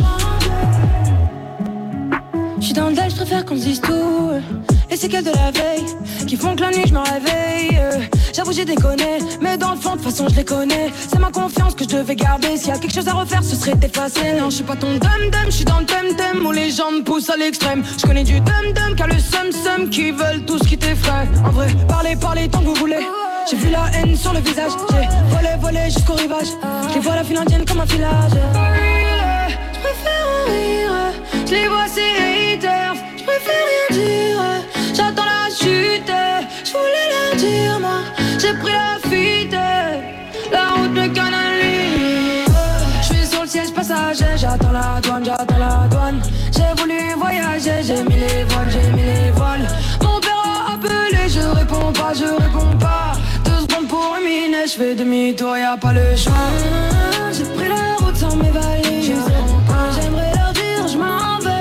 J'suis dans le dalle, j'préfère qu'on se dise tout. Et c'est qu'elle de la veille qui font que la nuit je me réveille. J'avoue j'ai déconné, mais dans le fond de toute façon je les connais. C'est ma confiance que je devais garder. S'il y a quelque chose à refaire ce serait effacé. Non je suis pas ton dum-dum, je suis dans le tem-tem où les gens me poussent à l'extrême. Je connais du dum-dum car le sum-sum qui veulent tout ce qui t'effraie. En vrai, parlez tant que vous voulez. J'ai vu la haine sur le visage. J'ai volé jusqu'au rivage. Je les vois la file indienne comme un filage. J'préfère en rire. Je les vois ces haters. J'préfère rien dire. J'attends la chute, j'voulais leur dire moi. J'ai pris la fuite, la route me canalise. J'suis sur le siège passager, j'attends la douane, j'attends la douane. J'ai voulu voyager, j'ai mis les voiles, j'ai mis les voiles. Mon père a appelé, je réponds pas, je réponds pas. 2 secondes pour ruminer, j'fais demi-tour, y'a pas le choix. J'ai pris la route sans mes valises, je réponds pas. J'aimerais leur dire, j'm'en vais.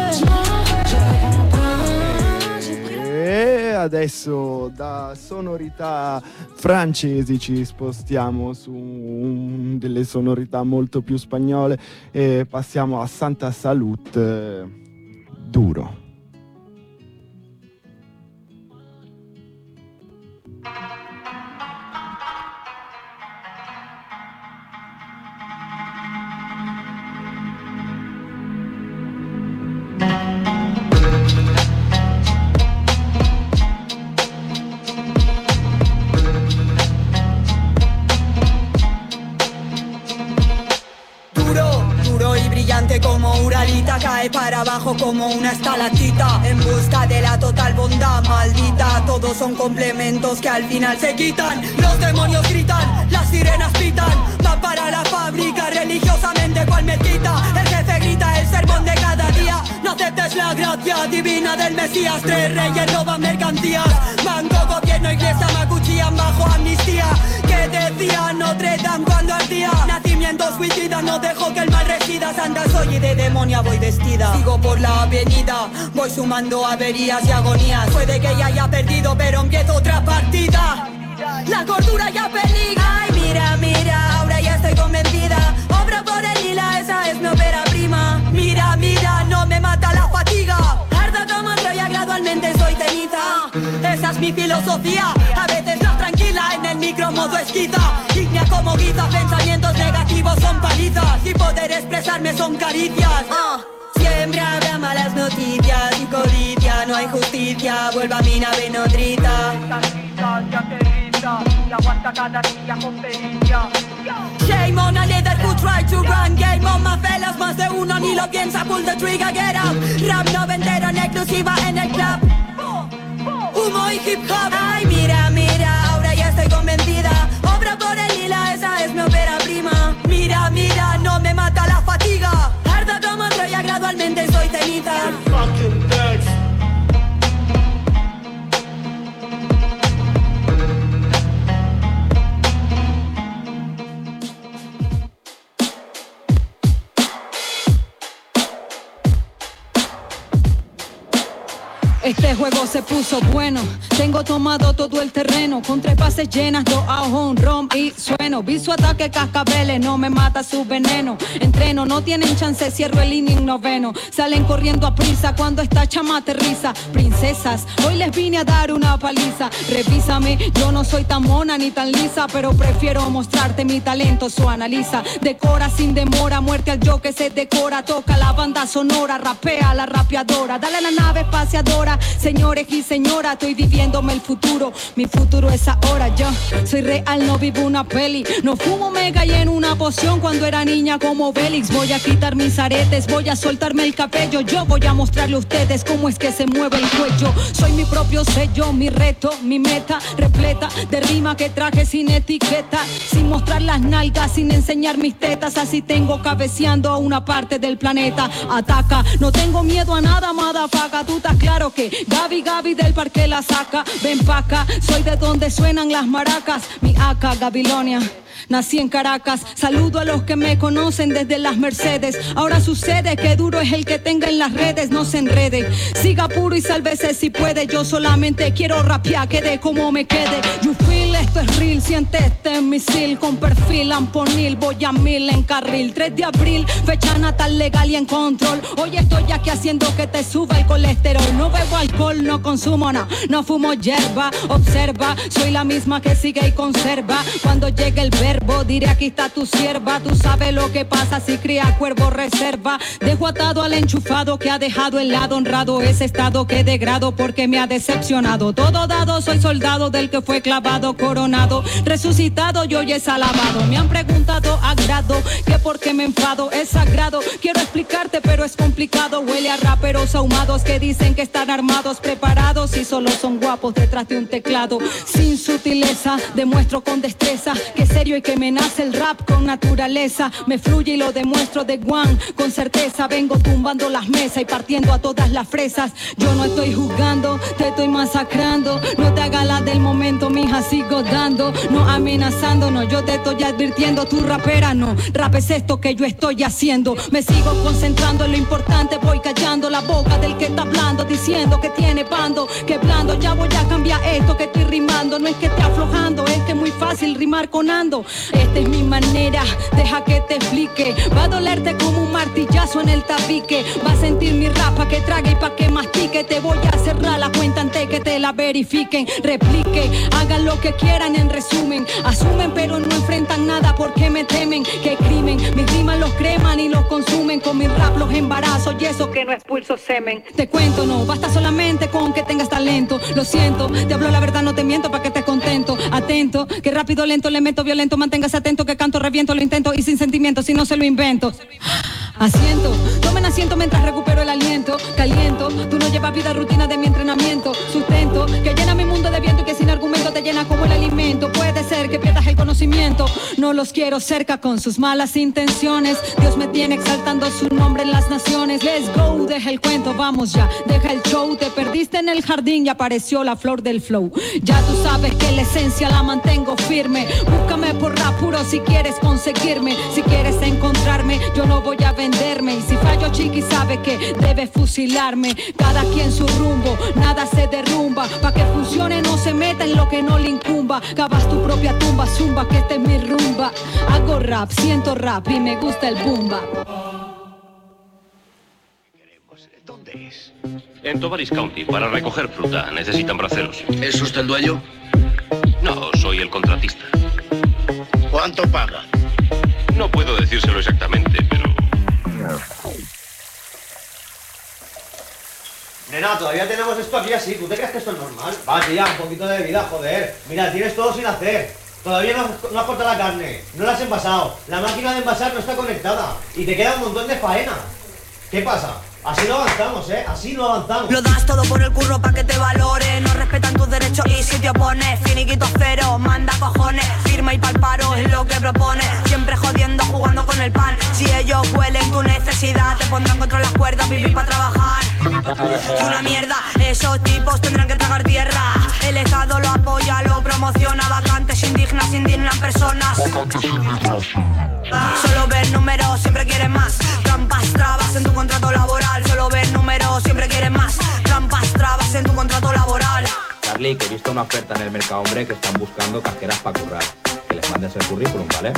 E adesso da sonorità francesi ci spostiamo su delle sonorità molto più spagnole e passiamo a Santa Salute, Duro. Como Uralita, cae para abajo como una estalactita. En busca de la total bondad maldita. Todos son complementos que al final se quitan. Los demonios gritan, las sirenas pitan. Va para la fábrica religiosamente cual mezquita. El jefe grita el sermón de cada día. No aceptes la gracia divina del Mesías. 3 reyes roban mercancías. Banco, gobierno, iglesia me acuchillan bajo amnistía. Que decía Notre Dame cuando ardía. Nacimientos suicidas, no dejo que el mal resida. Santa soy y de demonia voy vestida. Sigo por la avenida, voy sumando averías y agonías. Puede que ya haya perdido, pero empiezo otra partida. La cordura ya peligra. Ay, mira, mira, ahora ya estoy convencida. Obra por el lila, esa es mi ópera prima. Mira, mira, no me mata la fatiga. Ardo como Troya, gradualmente soy ceniza. Esa es mi filosofía. A veces no tranquila, en el micro modo esquiza. Ígnea como guiza, pensamientos negativos son palizas. Y poder expresarme son caricias. Siempre habrá malas noticias y codicia. No hay justicia, vuelva a mi nave nodriza. Y aguanta cada día con pericia. Shame on a leader who tried to run. Game on my fellas, más de uno ni lo piensa. Pull the trigger, get up. Rap noventero en exclusiva en el club. Humo y hip hop. Ay, mira, mira, ahora ya estoy convencida. Obra por el lila, esa es mi ópera prima. Mira, mira, no me mata la fatiga. Ardo como Troya, gradualmente soy ceniza. Este juego se puso bueno. Tengo tomado todo el terreno. Con 3 bases llenas, 2 outs, un rom y sueno. Vi su ataque cascabeles, no me mata su veneno. Entreno, no tienen chance, cierro el inning noveno. Salen corriendo a prisa cuando esta chama aterriza. Princesas, hoy les vine a dar una paliza. Revísame, yo no soy tan mona ni tan lisa, pero prefiero mostrarte mi talento, so analiza. Decora sin demora, muerte al yo que se decora. Toca la banda sonora, rapea la rapeadora. Dale a la nave espaciadora, Señores y señoras, estoy viviéndome el futuro. Mi futuro es ahora, yo soy real, no vivo una peli. No fumo mega y en una poción cuando era niña como Bélix. Voy a quitar mis aretes, voy a soltarme el cabello. Yo voy a mostrarle a ustedes cómo es que se mueve el cuello. Soy mi propio sello, mi reto, mi meta repleta de rima que traje sin etiqueta, sin mostrar las nalgas, sin enseñar mis tetas. Así tengo cabeceando a una parte del planeta. Ataca, no tengo miedo a nada, madafaca. Tú estás claro que Gaby del parque la saca. Ven pa' acá, soy de donde suenan las maracas. Mi AK, Gabilonia. Nací en Caracas, saludo a los que me conocen desde las Mercedes. Ahora sucede que duro es el que tenga en las redes, no se enrede. Siga puro y sálvese si puede. Yo solamente quiero rapear, quede como me quede. You feel, esto es real, siente este misil. Con perfil amponil, voy a 1000 en carril. 3 de abril, fecha natal legal y en control. Hoy estoy aquí haciendo que te suba el colesterol. No bebo alcohol, no consumo nada, no fumo hierba. Observa, soy la misma que sigue y conserva. Cuando llegue el verbo diré aquí está tu sierva. Tú sabes lo que pasa si cría cuervo reserva. Dejo atado al enchufado que ha dejado el lado honrado. Ese estado que degrado porque me ha decepcionado. Todo dado, soy soldado del que fue clavado, coronado, resucitado y hoy es alabado. Me han preguntado a grado que por qué me enfado. Es sagrado, quiero explicarte pero es complicado. Huele a raperos ahumados que dicen que están armados, preparados y solo son guapos detrás de un teclado. Sin sutileza, demuestro con destreza que serio y que me nace el rap con naturaleza. Me fluye y lo demuestro de Guan. Con certeza vengo tumbando las mesas y partiendo a todas las fresas. Yo no estoy jugando, te estoy masacrando. No te hagas la del momento, mija, sigo dando. No amenazando, no, yo te estoy advirtiendo. Tu rapera no, rap es esto que yo estoy haciendo. Me sigo concentrando en lo importante, voy callando la boca del que está hablando, diciendo que tiene bando, que blando. Ya voy a cambiar esto que estoy rimando. No es que esté aflojando, es que es muy fácil rimar con ando. Esta es mi manera, deja que te explique. Va a dolerte como un martillazo en el tabique. Va a sentir mi rap pa' que trague y pa' que mastique. Te voy a cerrar la cuenta antes que te la verifiquen. Replique, hagan lo que quieran en resumen. Asumen pero no enfrentan nada porque me temen. Que crimen, mis rimas los creman y los consumen. Con mi rap los embarazo y eso que no expulso semen. Te cuento, no, basta solamente con que tengas talento. Lo siento, te hablo la verdad, no te miento pa' que estés contento. Atento, que rápido, lento, le meto violento. Manténgase atento que canto, reviento, lo intento y sin sentimiento, si no se lo invento. Asiento, tomen asiento mientras recupero el aliento. Caliento, tú no llevas vida, rutina de mi entrenamiento. Sustento, que llena mi mundo de viento y que sin argumento te llena como el alimento. Puede ser que pierdas el conocimiento. No los quiero cerca con sus malas intenciones. Dios me tiene exaltando su nombre en las naciones. Let's go, deja el cuento, vamos ya, deja el show. Te perdiste en el jardín y apareció la flor del flow. Ya tú sabes que la esencia la mantengo firme. Búscame por rap puro si quieres conseguirme. Si quieres encontrarme, yo no voy a venderme. Y si fallo, chiqui, sabe que debe fusilarme. Cada quien su rumbo, nada se derrumba. Pa' que funcione no se meta en lo que no le incumba. Cavas tu propia tumba, zumba, que esta es mi rumba. Hago rap, siento rap y me gusta el bumba. ¿Dónde es? En Tovaris County, para recoger fruta. Necesitan braceros. ¿Es usted el dueño? No, soy el contratista. ¿Cuánto paga? No puedo decírselo exactamente, pero... Nena, todavía tenemos esto aquí así. ¿Tú te crees que esto es normal? Va, tía, un poquito de vida, joder. Mira, tienes todo sin hacer. Todavía no has cortado la carne, no la has envasado. La máquina de envasar no está conectada. Y te queda un montón de faena. ¿Qué pasa? Así no avanzamos, así no avanzamos. Lo das todo por el curro pa' que te valore. No respetan tus derechos y si te opones, finiquito cero, manda cojones. Firma y pa'l paro es lo que propone. Siempre jodiendo, jugando con el pan. Si ellos huelen tu necesidad, te pondrán contra las cuerdas, vivir pa' trabajar. Y una mierda, esos tipos tendrán que tragar tierra. El Estado lo apoya, lo promociona. Vacantes indignas, indignan personas. Solo ven números, siempre quieren más. Trampas, trabas en tu contrato laboral. Solo ven números, siempre quieren más. Trampas, trabas en tu contrato laboral. Charlie, que he visto una oferta en el mercado, hombre, que están buscando cajeras para currar. Que les mandes el currículum, ¿vale?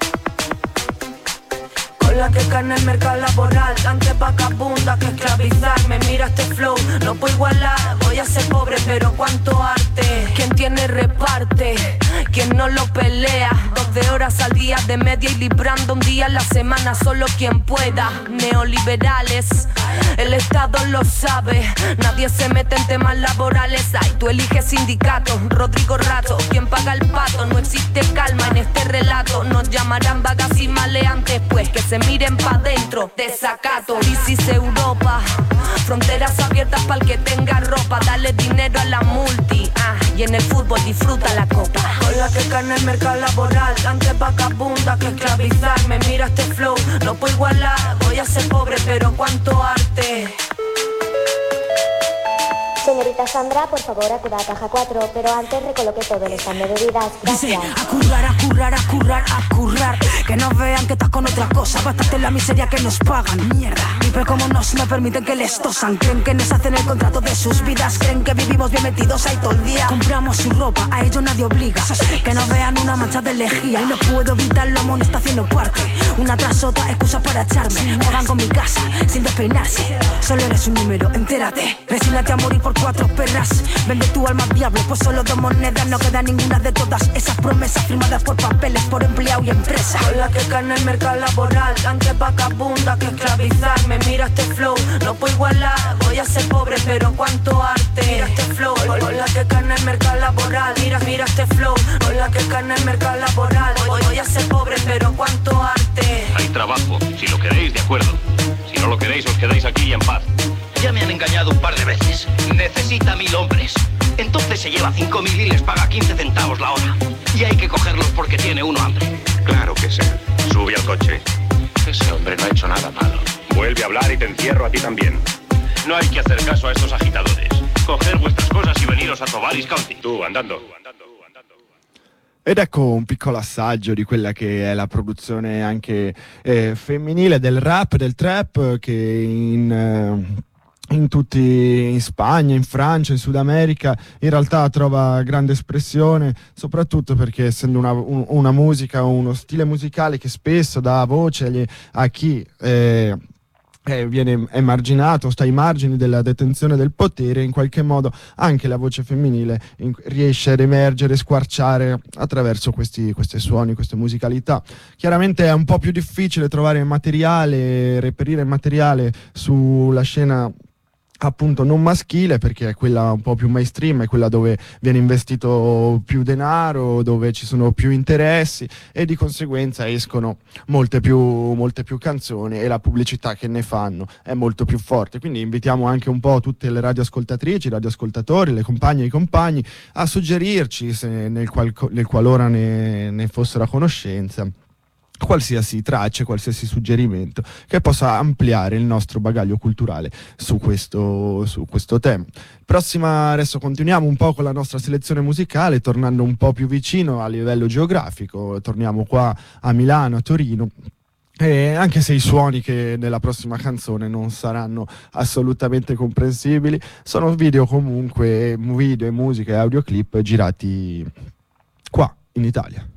Con la que cae en el mercado laboral, antes vagabunda que esclavizarme. Mira este flow, no puedo igualar. Voy a ser pobre, pero cuánto arte. Quien tiene reparte, quien no lo pelea. 2 9 horas al día de media y librando un día a la semana solo quien pueda. Neoliberales, el Estado lo sabe, nadie se mete en temas laborales. Ay, tú eliges sindicato, Rodrigo Rato, quien paga el pato. No existe calma en este relato, nos llamarán vagas y maleantes, pues que se miren pa' dentro, desacato. Crisis Europa, fronteras abiertas pa'l que tenga ropa. Dale dinero a la multi, y en el fútbol disfruta la copa. Con la que carne el mercado laboral, antes vagabunda que esclavizarme. Mira este flow, no puedo igualar. Voy a ser pobre, pero cuánto arte. Señorita Sandra, por favor, acuda a caja 4, pero antes recoloque todo el stand de bebidas. Gracias. Dice, a currar, a currar, a currar, a currar. Que no vean que estás con otra cosa. Bastante la miseria que nos pagan, mierda. Y pero como nos no permiten que les tosan. Creen que nos hacen el contrato de sus vidas. Creen que vivimos bien metidos ahí todo el día. Compramos su ropa, a ellos nadie obliga. Que no vean una mancha de lejía. Y no puedo evitarlo, Mon está haciendo parte. Una tras otra, excusa para echarme. Juegan con mi casa, sin despeinarse. Solo eres un número, entérate. Resígnate a morir por 4 perras. Vende tu alma al diablo, pues solo 2 monedas. No queda ninguna de todas esas promesas firmadas por papeles, por empleado y empresa. Con la que gana el mercado laboral, antes vagabunda que esclavizarme. Mira este flow, no puedo igualar. Voy a ser pobre, pero cuánto arte. Mira este flow, con la que gana el mercado laboral. Mira este flow, con la que gana el mercado laboral. Voy a ser pobre, pero cuánto arte. Hay trabajo, si lo queréis, de acuerdo. Si no lo queréis, os quedáis aquí en paz. Ya me han engañado un par de veces. Necesita 1000 hombres. Entonces se lleva 5000 y les paga 15 centavos la hora. Y hay que cogerlos porque tiene uno hambre. Claro que sí. Sube al coche. Ese hombre no ha hecho nada malo. Vuelve a hablar y te encierro a ti también. No hay que hacer caso a estos agitadores. Coger vuestras cosas y veniros a Tovalis County. Tú, andando. Ed ecco un piccolo assaggio di quella che è la produzione anche femminile del rap, del trap, che in tutti, in Spagna, in Francia, in Sud America, in realtà trova grande espressione, soprattutto perché essendo una musica, uno stile musicale che spesso dà voce a chi viene emarginato, sta ai margini della detenzione del potere, in qualche modo anche la voce femminile riesce ad emergere, squarciare attraverso questi suoni, queste musicalità. Chiaramente è un po' più difficile trovare materiale, reperire materiale sulla scena appunto non maschile, perché è quella un po' più mainstream, è quella dove viene investito più denaro, dove ci sono più interessi e di conseguenza escono molte più canzoni e la pubblicità che ne fanno è molto più forte. Quindi invitiamo anche un po' tutte le radioascoltatrici, radioascoltatori, le compagne e i compagni a suggerirci, se nel qualora ne fossero a conoscenza, qualsiasi traccia, qualsiasi suggerimento che possa ampliare il nostro bagaglio culturale su questo tema. Adesso continuiamo un po' con la nostra selezione musicale, tornando un po' più vicino a livello geografico. Torniamo qua a Milano, a Torino. E anche se i suoni che nella prossima canzone non saranno assolutamente comprensibili, sono video e musica e audioclip girati qua in Italia.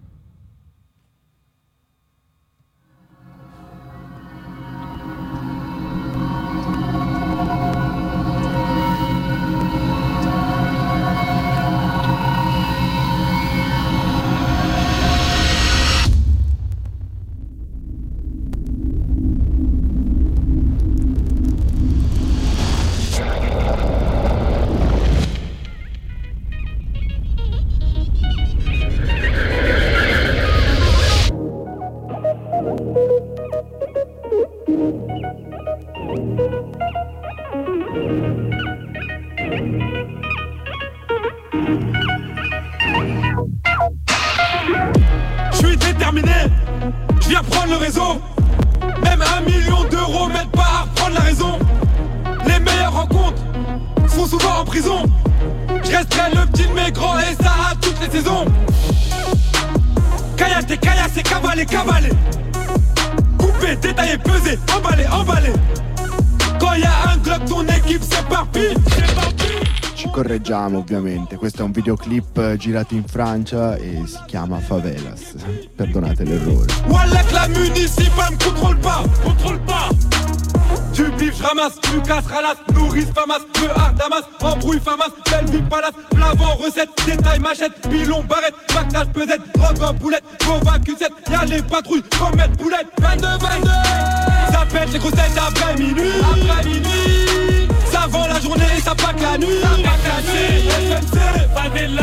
Correggiamo ovviamente, questo è un videoclip girato in Francia e si chiama Favelas, perdonate l'errore. Wallah que la municipale me contrôle pas. Je Tu biffes, je ramasse, tu casses, ralasse, nourrice, famas, peu à Damas, embrouille, famas, belle vie, palace, plavant, recette, détail, machette, pilon, barrette, pactage, pesette, robe, boulette, convaincusette, y'a les patrouilles, comète, boulette, 22, ça pète les grossettes après minuit, ça vend la journée, ça pack la nuit, FMC, favela,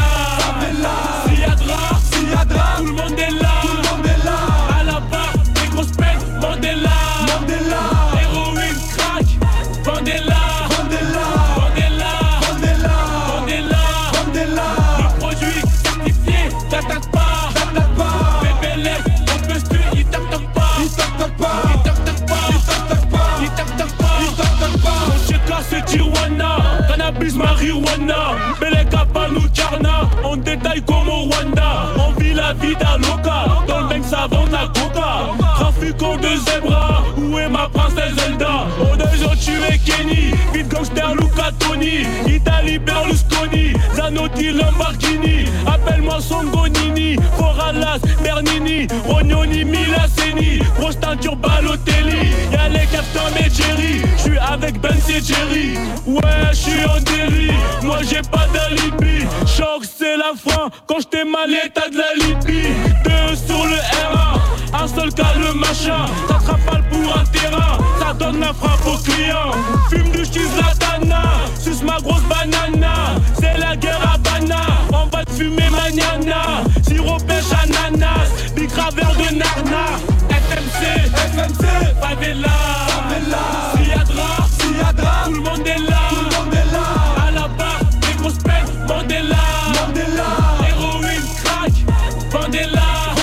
Siadra, tout le monde est là, à la barre, des grosses peines, Mandela, héroïne, crack, Mandela, le produit certifié, t'attaque pas, bébé lève, on peut se tuer, il t'attaque pas, mon chéka c'est Tijuana, cannabis marijuana, Beleka Panou Karna, on détaille comme au Rwanda, on vit la vida loca, dans le mec ça vend la coca, trafiquant de zebra, où est ma princesse Zelda, on a déjà tué Kenny, vite gangster Luca Toni, Italie Berlusconi, Zanotti Lamborghini, appelle-moi Songonini, Foralas, Bernini, Rognoni, Milaseni, grosse teinture Balotelli, y'a les captains et Jerry, j'suis avec Ben et Jerry, ouais j'suis en délit, moi j'ai pas d'alibi, choc c'est la fin, quand j't'ai mal l'état de la Libye, 2 sur le R1, un seul cas le machin, ça te rafale pour un terrain, ça donne la frappe au client, fume du cheese latana, suce ma grosse banana, c'est la guerre à Bana, on va te fumer magnana, sirop pêche ananas, big graveur de Narna, FMC, favela, Siadra, tout le monde est là, à la barre, des grosses peines, Mandela, héroïne, crack, Mandela,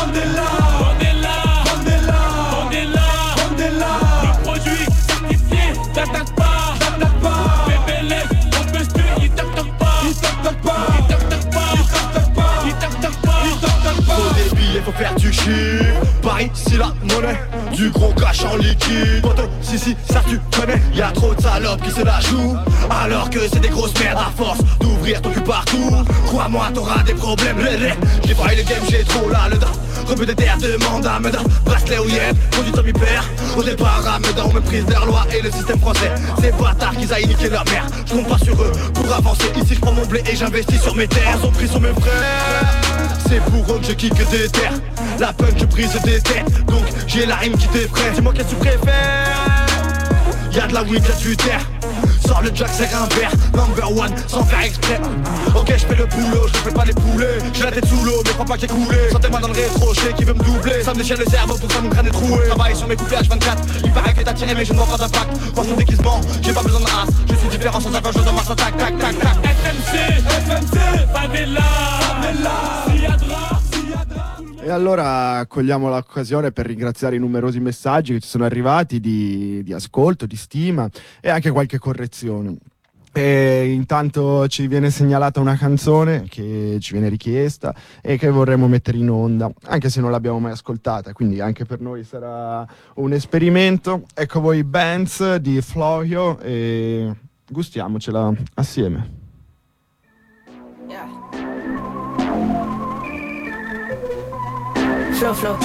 le produit certifié, t'attaque pas, bébé lève, on peut se tuer, il t'attaque pas, Faut des billets, faut faire du chiffre. Paris, c'est la monnaie, du gros cash en liquide. Poto, si, ça tu connais. Y'a trop de salopes qui se la jouent, alors que c'est des grosses merdes à force d'ouvrir ton cul partout. Crois-moi, t'auras des problèmes. J'ai pas eu le game, j'ai trop là le dent. Rebut des terres, demande à Meudin. Bracelet ou yep, conduit ton père. Au départ à Meudin, on méprise leur loi et le système français. Ces bâtards qu'ils aillent niquer leur mère. Je compte pas sur eux pour avancer. Ici je prends mon blé et j'investis sur mes terres. Ils ont pris sur mes frères, c'est pour eux que je kick des terres. La punk je brise des têtes, donc j'ai la rime qui t'effraie. Dis-moi qu'est-ce que tu préfères, y'a de la weed, y'a du terre. Sors le jack, c'est un verre, number one, sans faire exprès. Ok, je fais le boulot, je fais pas les poulets. J'ai la tête sous l'eau, mais crois pas que j'ai coulé. Sentez-moi dans le rétro, je sais qui veut me doubler. Ça me déchire le cerveau, pour ça mon crâne est troué. Travaille sur mes couplets H24, il paraît que t'as tiré mais je ne vois pas d'impact. Pense mon déguisement, j'ai pas besoin de race. Je suis différent sans avoir, je dans ma tac, tac, tac, tac. FMC, favela, Siadra. E allora cogliamo l'occasione per ringraziare i numerosi messaggi che ci sono arrivati di ascolto, di stima e anche qualche correzione. E intanto ci viene segnalata una canzone che ci viene richiesta e che vorremmo mettere in onda, anche se non l'abbiamo mai ascoltata, quindi anche per noi sarà un esperimento. Ecco voi Bands di Florio e gustiamocela assieme. Flow,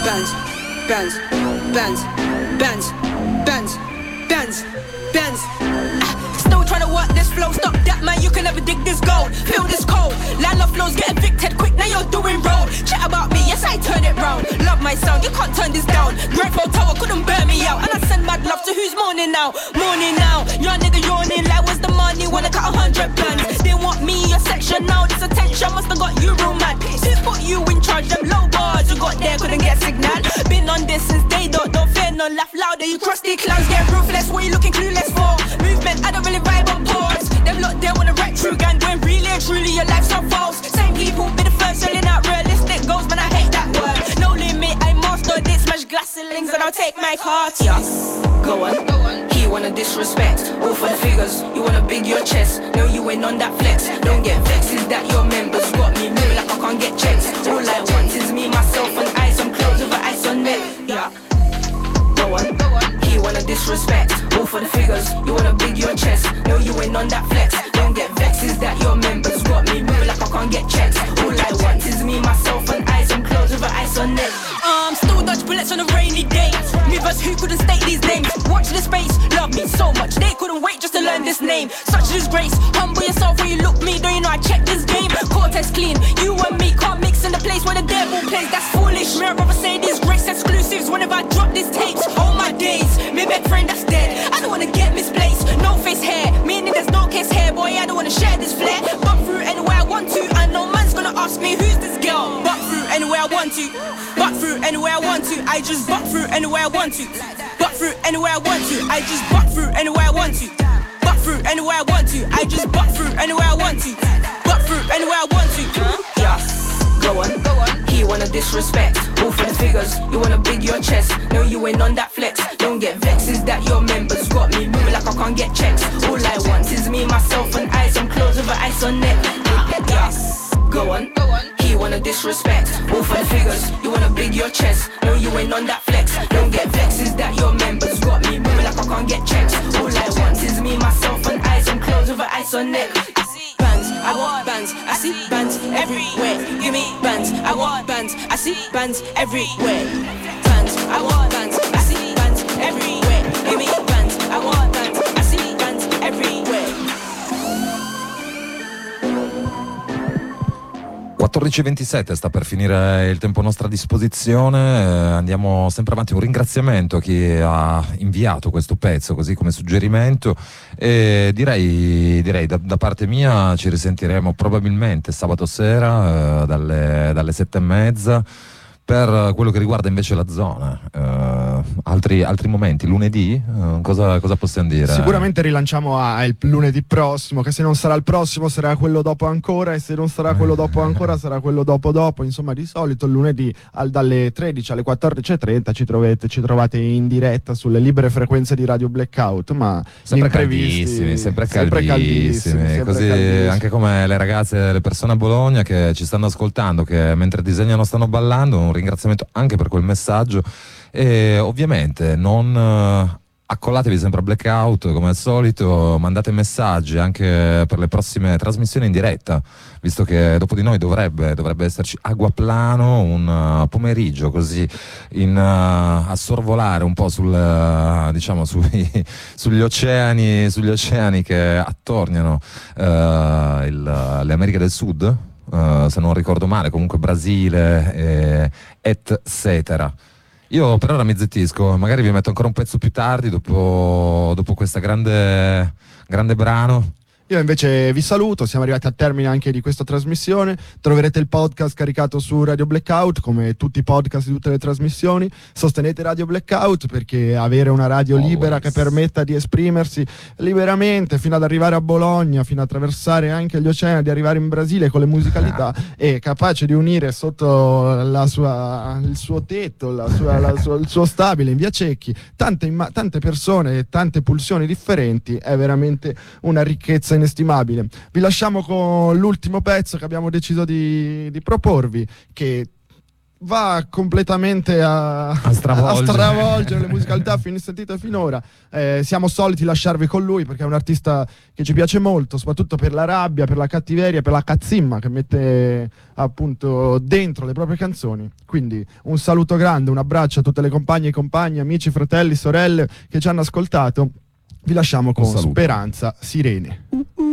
bands. Still trying to work this flow, stop that man, you can never dig this gold. Feel this cold, line of flows get evicted quick, now you're doing road. Chat about me, yes I turn it round. Love my sound, you can't turn this down. Grateful Tower couldn't burn me out, and I send mad love to who's mourning now. Young nigga yawning like where's the money when I cut 100 plans. They want me, your section now, this attention must have got you real mad. Who put you in charge, them low bars you got there couldn't get signal. Been on this since day dot, don't fear none, laugh louder, you crusty clowns get ruthless, what you looking clueless for? Movement, I don't really vibe on pause. Them lot there wanna wreck true gang, doing really and truly your life's so false. Same people be the first selling out realistic goals, man I hate that word. No limit, I master this, smash glass ceilings and I'll take my cards. Yes, go on. He wanna disrespect, all for the figures. You wanna big your chest, no you ain't on that flex. Don't get vexed, is that your members got me moving like I can't get checks. All I want is me, myself and I, some clothes with ice on neck. Yeah, go on. He wanna disrespect, all for the figures. You wanna big your chest, no you ain't on that flex. Don't get vexed, is that your members got me moving like I can't get checks. All I want is me, myself and I, some clothes with ice on neck. Still dodge bullets on a rainy day. Move a rappers who couldn't state these names. Watch this space, love me so much, they couldn't wait just to learn this name. Such disgrace, humble yourself when you look me, don't you know I check this game? Cortex clean, you and me can't mix in the place where the devil plays, that's foolish. Me, I'd rather say these grace exclusives whenever I drop these tapes. All my days, me best friend that's dead, I don't wanna get misplaced. No face hair, meaning there's no case hair, boy, I don't wanna share this flair. Buck through anywhere I want to, and no man's gonna ask me who's this girl. Buck through anywhere I want to, buck through anywhere I want to, I just buck through anywhere I want to. Buck through anywhere I want to, I just buck through anywhere I want to. Buck through anywhere I want to, I just buck through anywhere I want to. Buck through anywhere I want to. Yeah, go on, go on. He wanna disrespect, all for the figures. You wanna big your chest, no you ain't on that flex. Don't get vexed, is that your members got me moving like I can't get checks. All I want is me, myself and I, some clothes over ice on neck. Yeah, go on, go on. He wanna disrespect, all for the figures. You wanna big your chest, no you ain't on that flex. Don't get vexed, is that your members got me moving like I can't get checks. All I want is me, myself and I, some clothes over ice on neck. Bands, I want bands, I see bands everywhere. Give me bands, I want bands, I see bands everywhere. Bands, I want bands, I see bands everywhere. Give me bands, I want bands, I see bands everywhere. 14:27 sta per finire il tempo a nostra disposizione, andiamo sempre avanti. Un ringraziamento a chi ha inviato questo pezzo così come suggerimento, e direi da parte mia ci risentiremo probabilmente sabato sera dalle 7:30 per quello che riguarda invece la zona. Altri momenti, lunedì, cosa possiamo dire? Sicuramente rilanciamo il lunedì prossimo, che se non sarà il prossimo sarà quello dopo ancora, e se non sarà quello dopo ancora sarà quello dopo. Insomma, di solito il lunedì dalle 13 alle 14:30 ci trovate in diretta sulle libere frequenze di Radio Blackout, ma sempre caldissimi, sempre caldissimi. Così caldissimi. Anche come le ragazze, le persone a Bologna che ci stanno ascoltando, che mentre disegnano stanno ballando. Un ringraziamento anche per quel messaggio, e ovviamente non accollatevi sempre a Blackout come al solito, mandate messaggi anche per le prossime trasmissioni in diretta, visto che dopo di noi dovrebbe esserci Aguaplano, un pomeriggio così a sorvolare un po' sugli oceani che attorniano le Americhe del Sud. Se non ricordo male, comunque Brasile, eccetera. Io per ora mi zittisco, magari vi metto ancora un pezzo più tardi dopo questa grande brano. Io invece vi saluto, siamo arrivati al termine anche di questa trasmissione. Troverete il podcast caricato su Radio Blackout, come tutti i podcast di tutte le trasmissioni. Sostenete Radio Blackout, perché avere una radio libera che permetta di esprimersi liberamente fino ad arrivare a Bologna, fino a attraversare anche gli oceani, di arrivare in Brasile con le musicalità, è capace di unire sotto il suo tetto, il suo stabile in via Cecchi tante persone e tante pulsioni differenti. È veramente una ricchezza inestimabile. Vi lasciamo con l'ultimo pezzo che abbiamo deciso di proporvi, che va completamente a stravolgere le musicalità sentite finora. Siamo soliti lasciarvi con lui perché è un artista che ci piace molto, soprattutto per la rabbia, per la cattiveria, per la cazzimma che mette appunto dentro le proprie canzoni. Quindi un saluto grande, un abbraccio a tutte le compagne e compagni, amici, fratelli, sorelle che ci hanno ascoltato. Vi lasciamo con Speranza Sirene.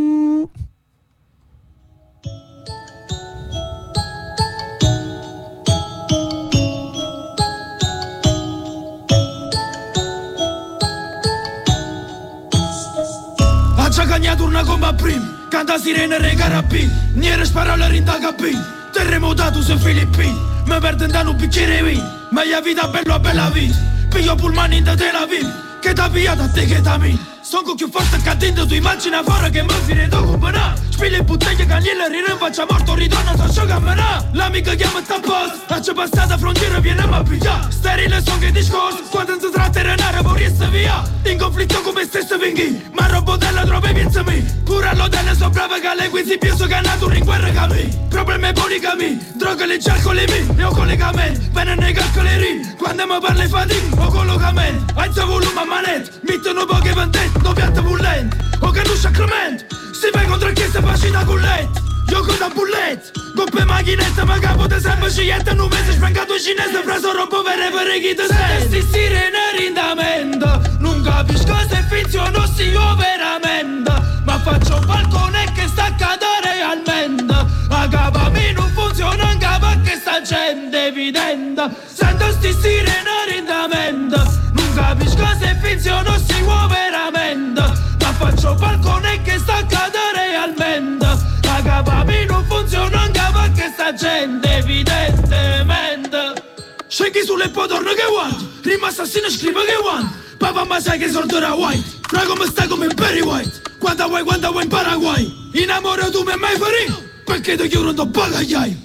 Accia cagnato una comba prim, canta sirene re carabin, niente spara la rinda capin, terremotato su Filippini, mi perdo in un bicchiere vino, ma la vita bella bella vita, piglio pullman in Tel Aviv. Che t'ha pigliato a te che t'ha min. Sono più forte che attento, tu immagina fuori che mi si ritorno comparà. Spille in bottiglia, cagnella, rinfaccia morto, ritorno, so camminà. L'amica chiama sta post, faccio passata frontiera, viene a pigliare. Sterile son che discorso, quando si tratta di renare, vorresti via. In conflitto come stesso vinghi, ma robo della troppe piensa mi. Pure all'hotel so brava che le quisi pienso che è nato in guerra che mi. Problemi policami, droga le gialcoli mi. Io collegamento, bene nei calcoleri. Quando mi parli fatica, o collocamento. Alza volume a manette, mettono poche vendette, dove piante pullente. O che non sacramento, si vai contro il chiesa facita con letto. io con la bullet, coppe macchinetta, ma capo te sempre sceglietta, non mese spengato cinese, preso roba vere per chi te sei. Sti sirene rindamento, non capisco se finziono sì io veramente, ma faccio un balcone che sta a cadere realmente, a capa mi non funziona, anche perché sta gente evidente, sento sti sirene rindamento, non capisco se finziono sì io veramente, ma faccio un balcone che sta a cadere realmente, a capa mi non funziona, anche perché sta gente evidentemente. Scegli sulle podorne che guardi, rima assassino scrive che guardi, papà ma sai che sorterà white, fra come stai come Barry White, quando vuoi in Paraguay, in amore tu mi hai mai ferito, perché ti chiudo un bagagliai.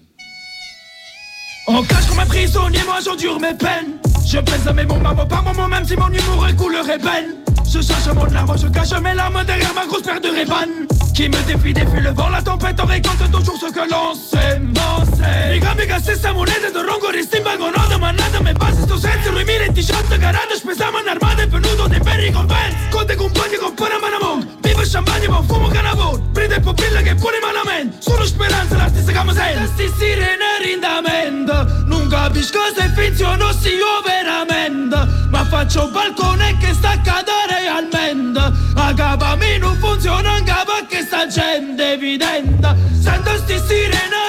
On cache comme un prisonnier, moi j'endure mes peines. Je pèse mes mots, maman par moment, même si mon humour est couleur ébène. Je cherche mon larme, je cache mes larmes derrière ma grosse paire de Ray-Ban qui me défie le vent, la tempête, on récolte toujours ce que l'on sait. Mica stessa moneta di rongo resti in vagonata, ma nada mi passa sto senso. 2018 garante, spesiamo un'armata e venuto dei bei ricompensi. Con dei compagni con pure manamon, vivo champagne ma fumo canavon, prende pupilla che pure malamente. Sono speranza l'artista che mi sente. Sti sirene rindamento, non capisco se finziono sì io veramente, ma faccio un balcone che sta a cadere realmente, a capa mi non funziona, anche perché sta gente evidente, sento sti sirene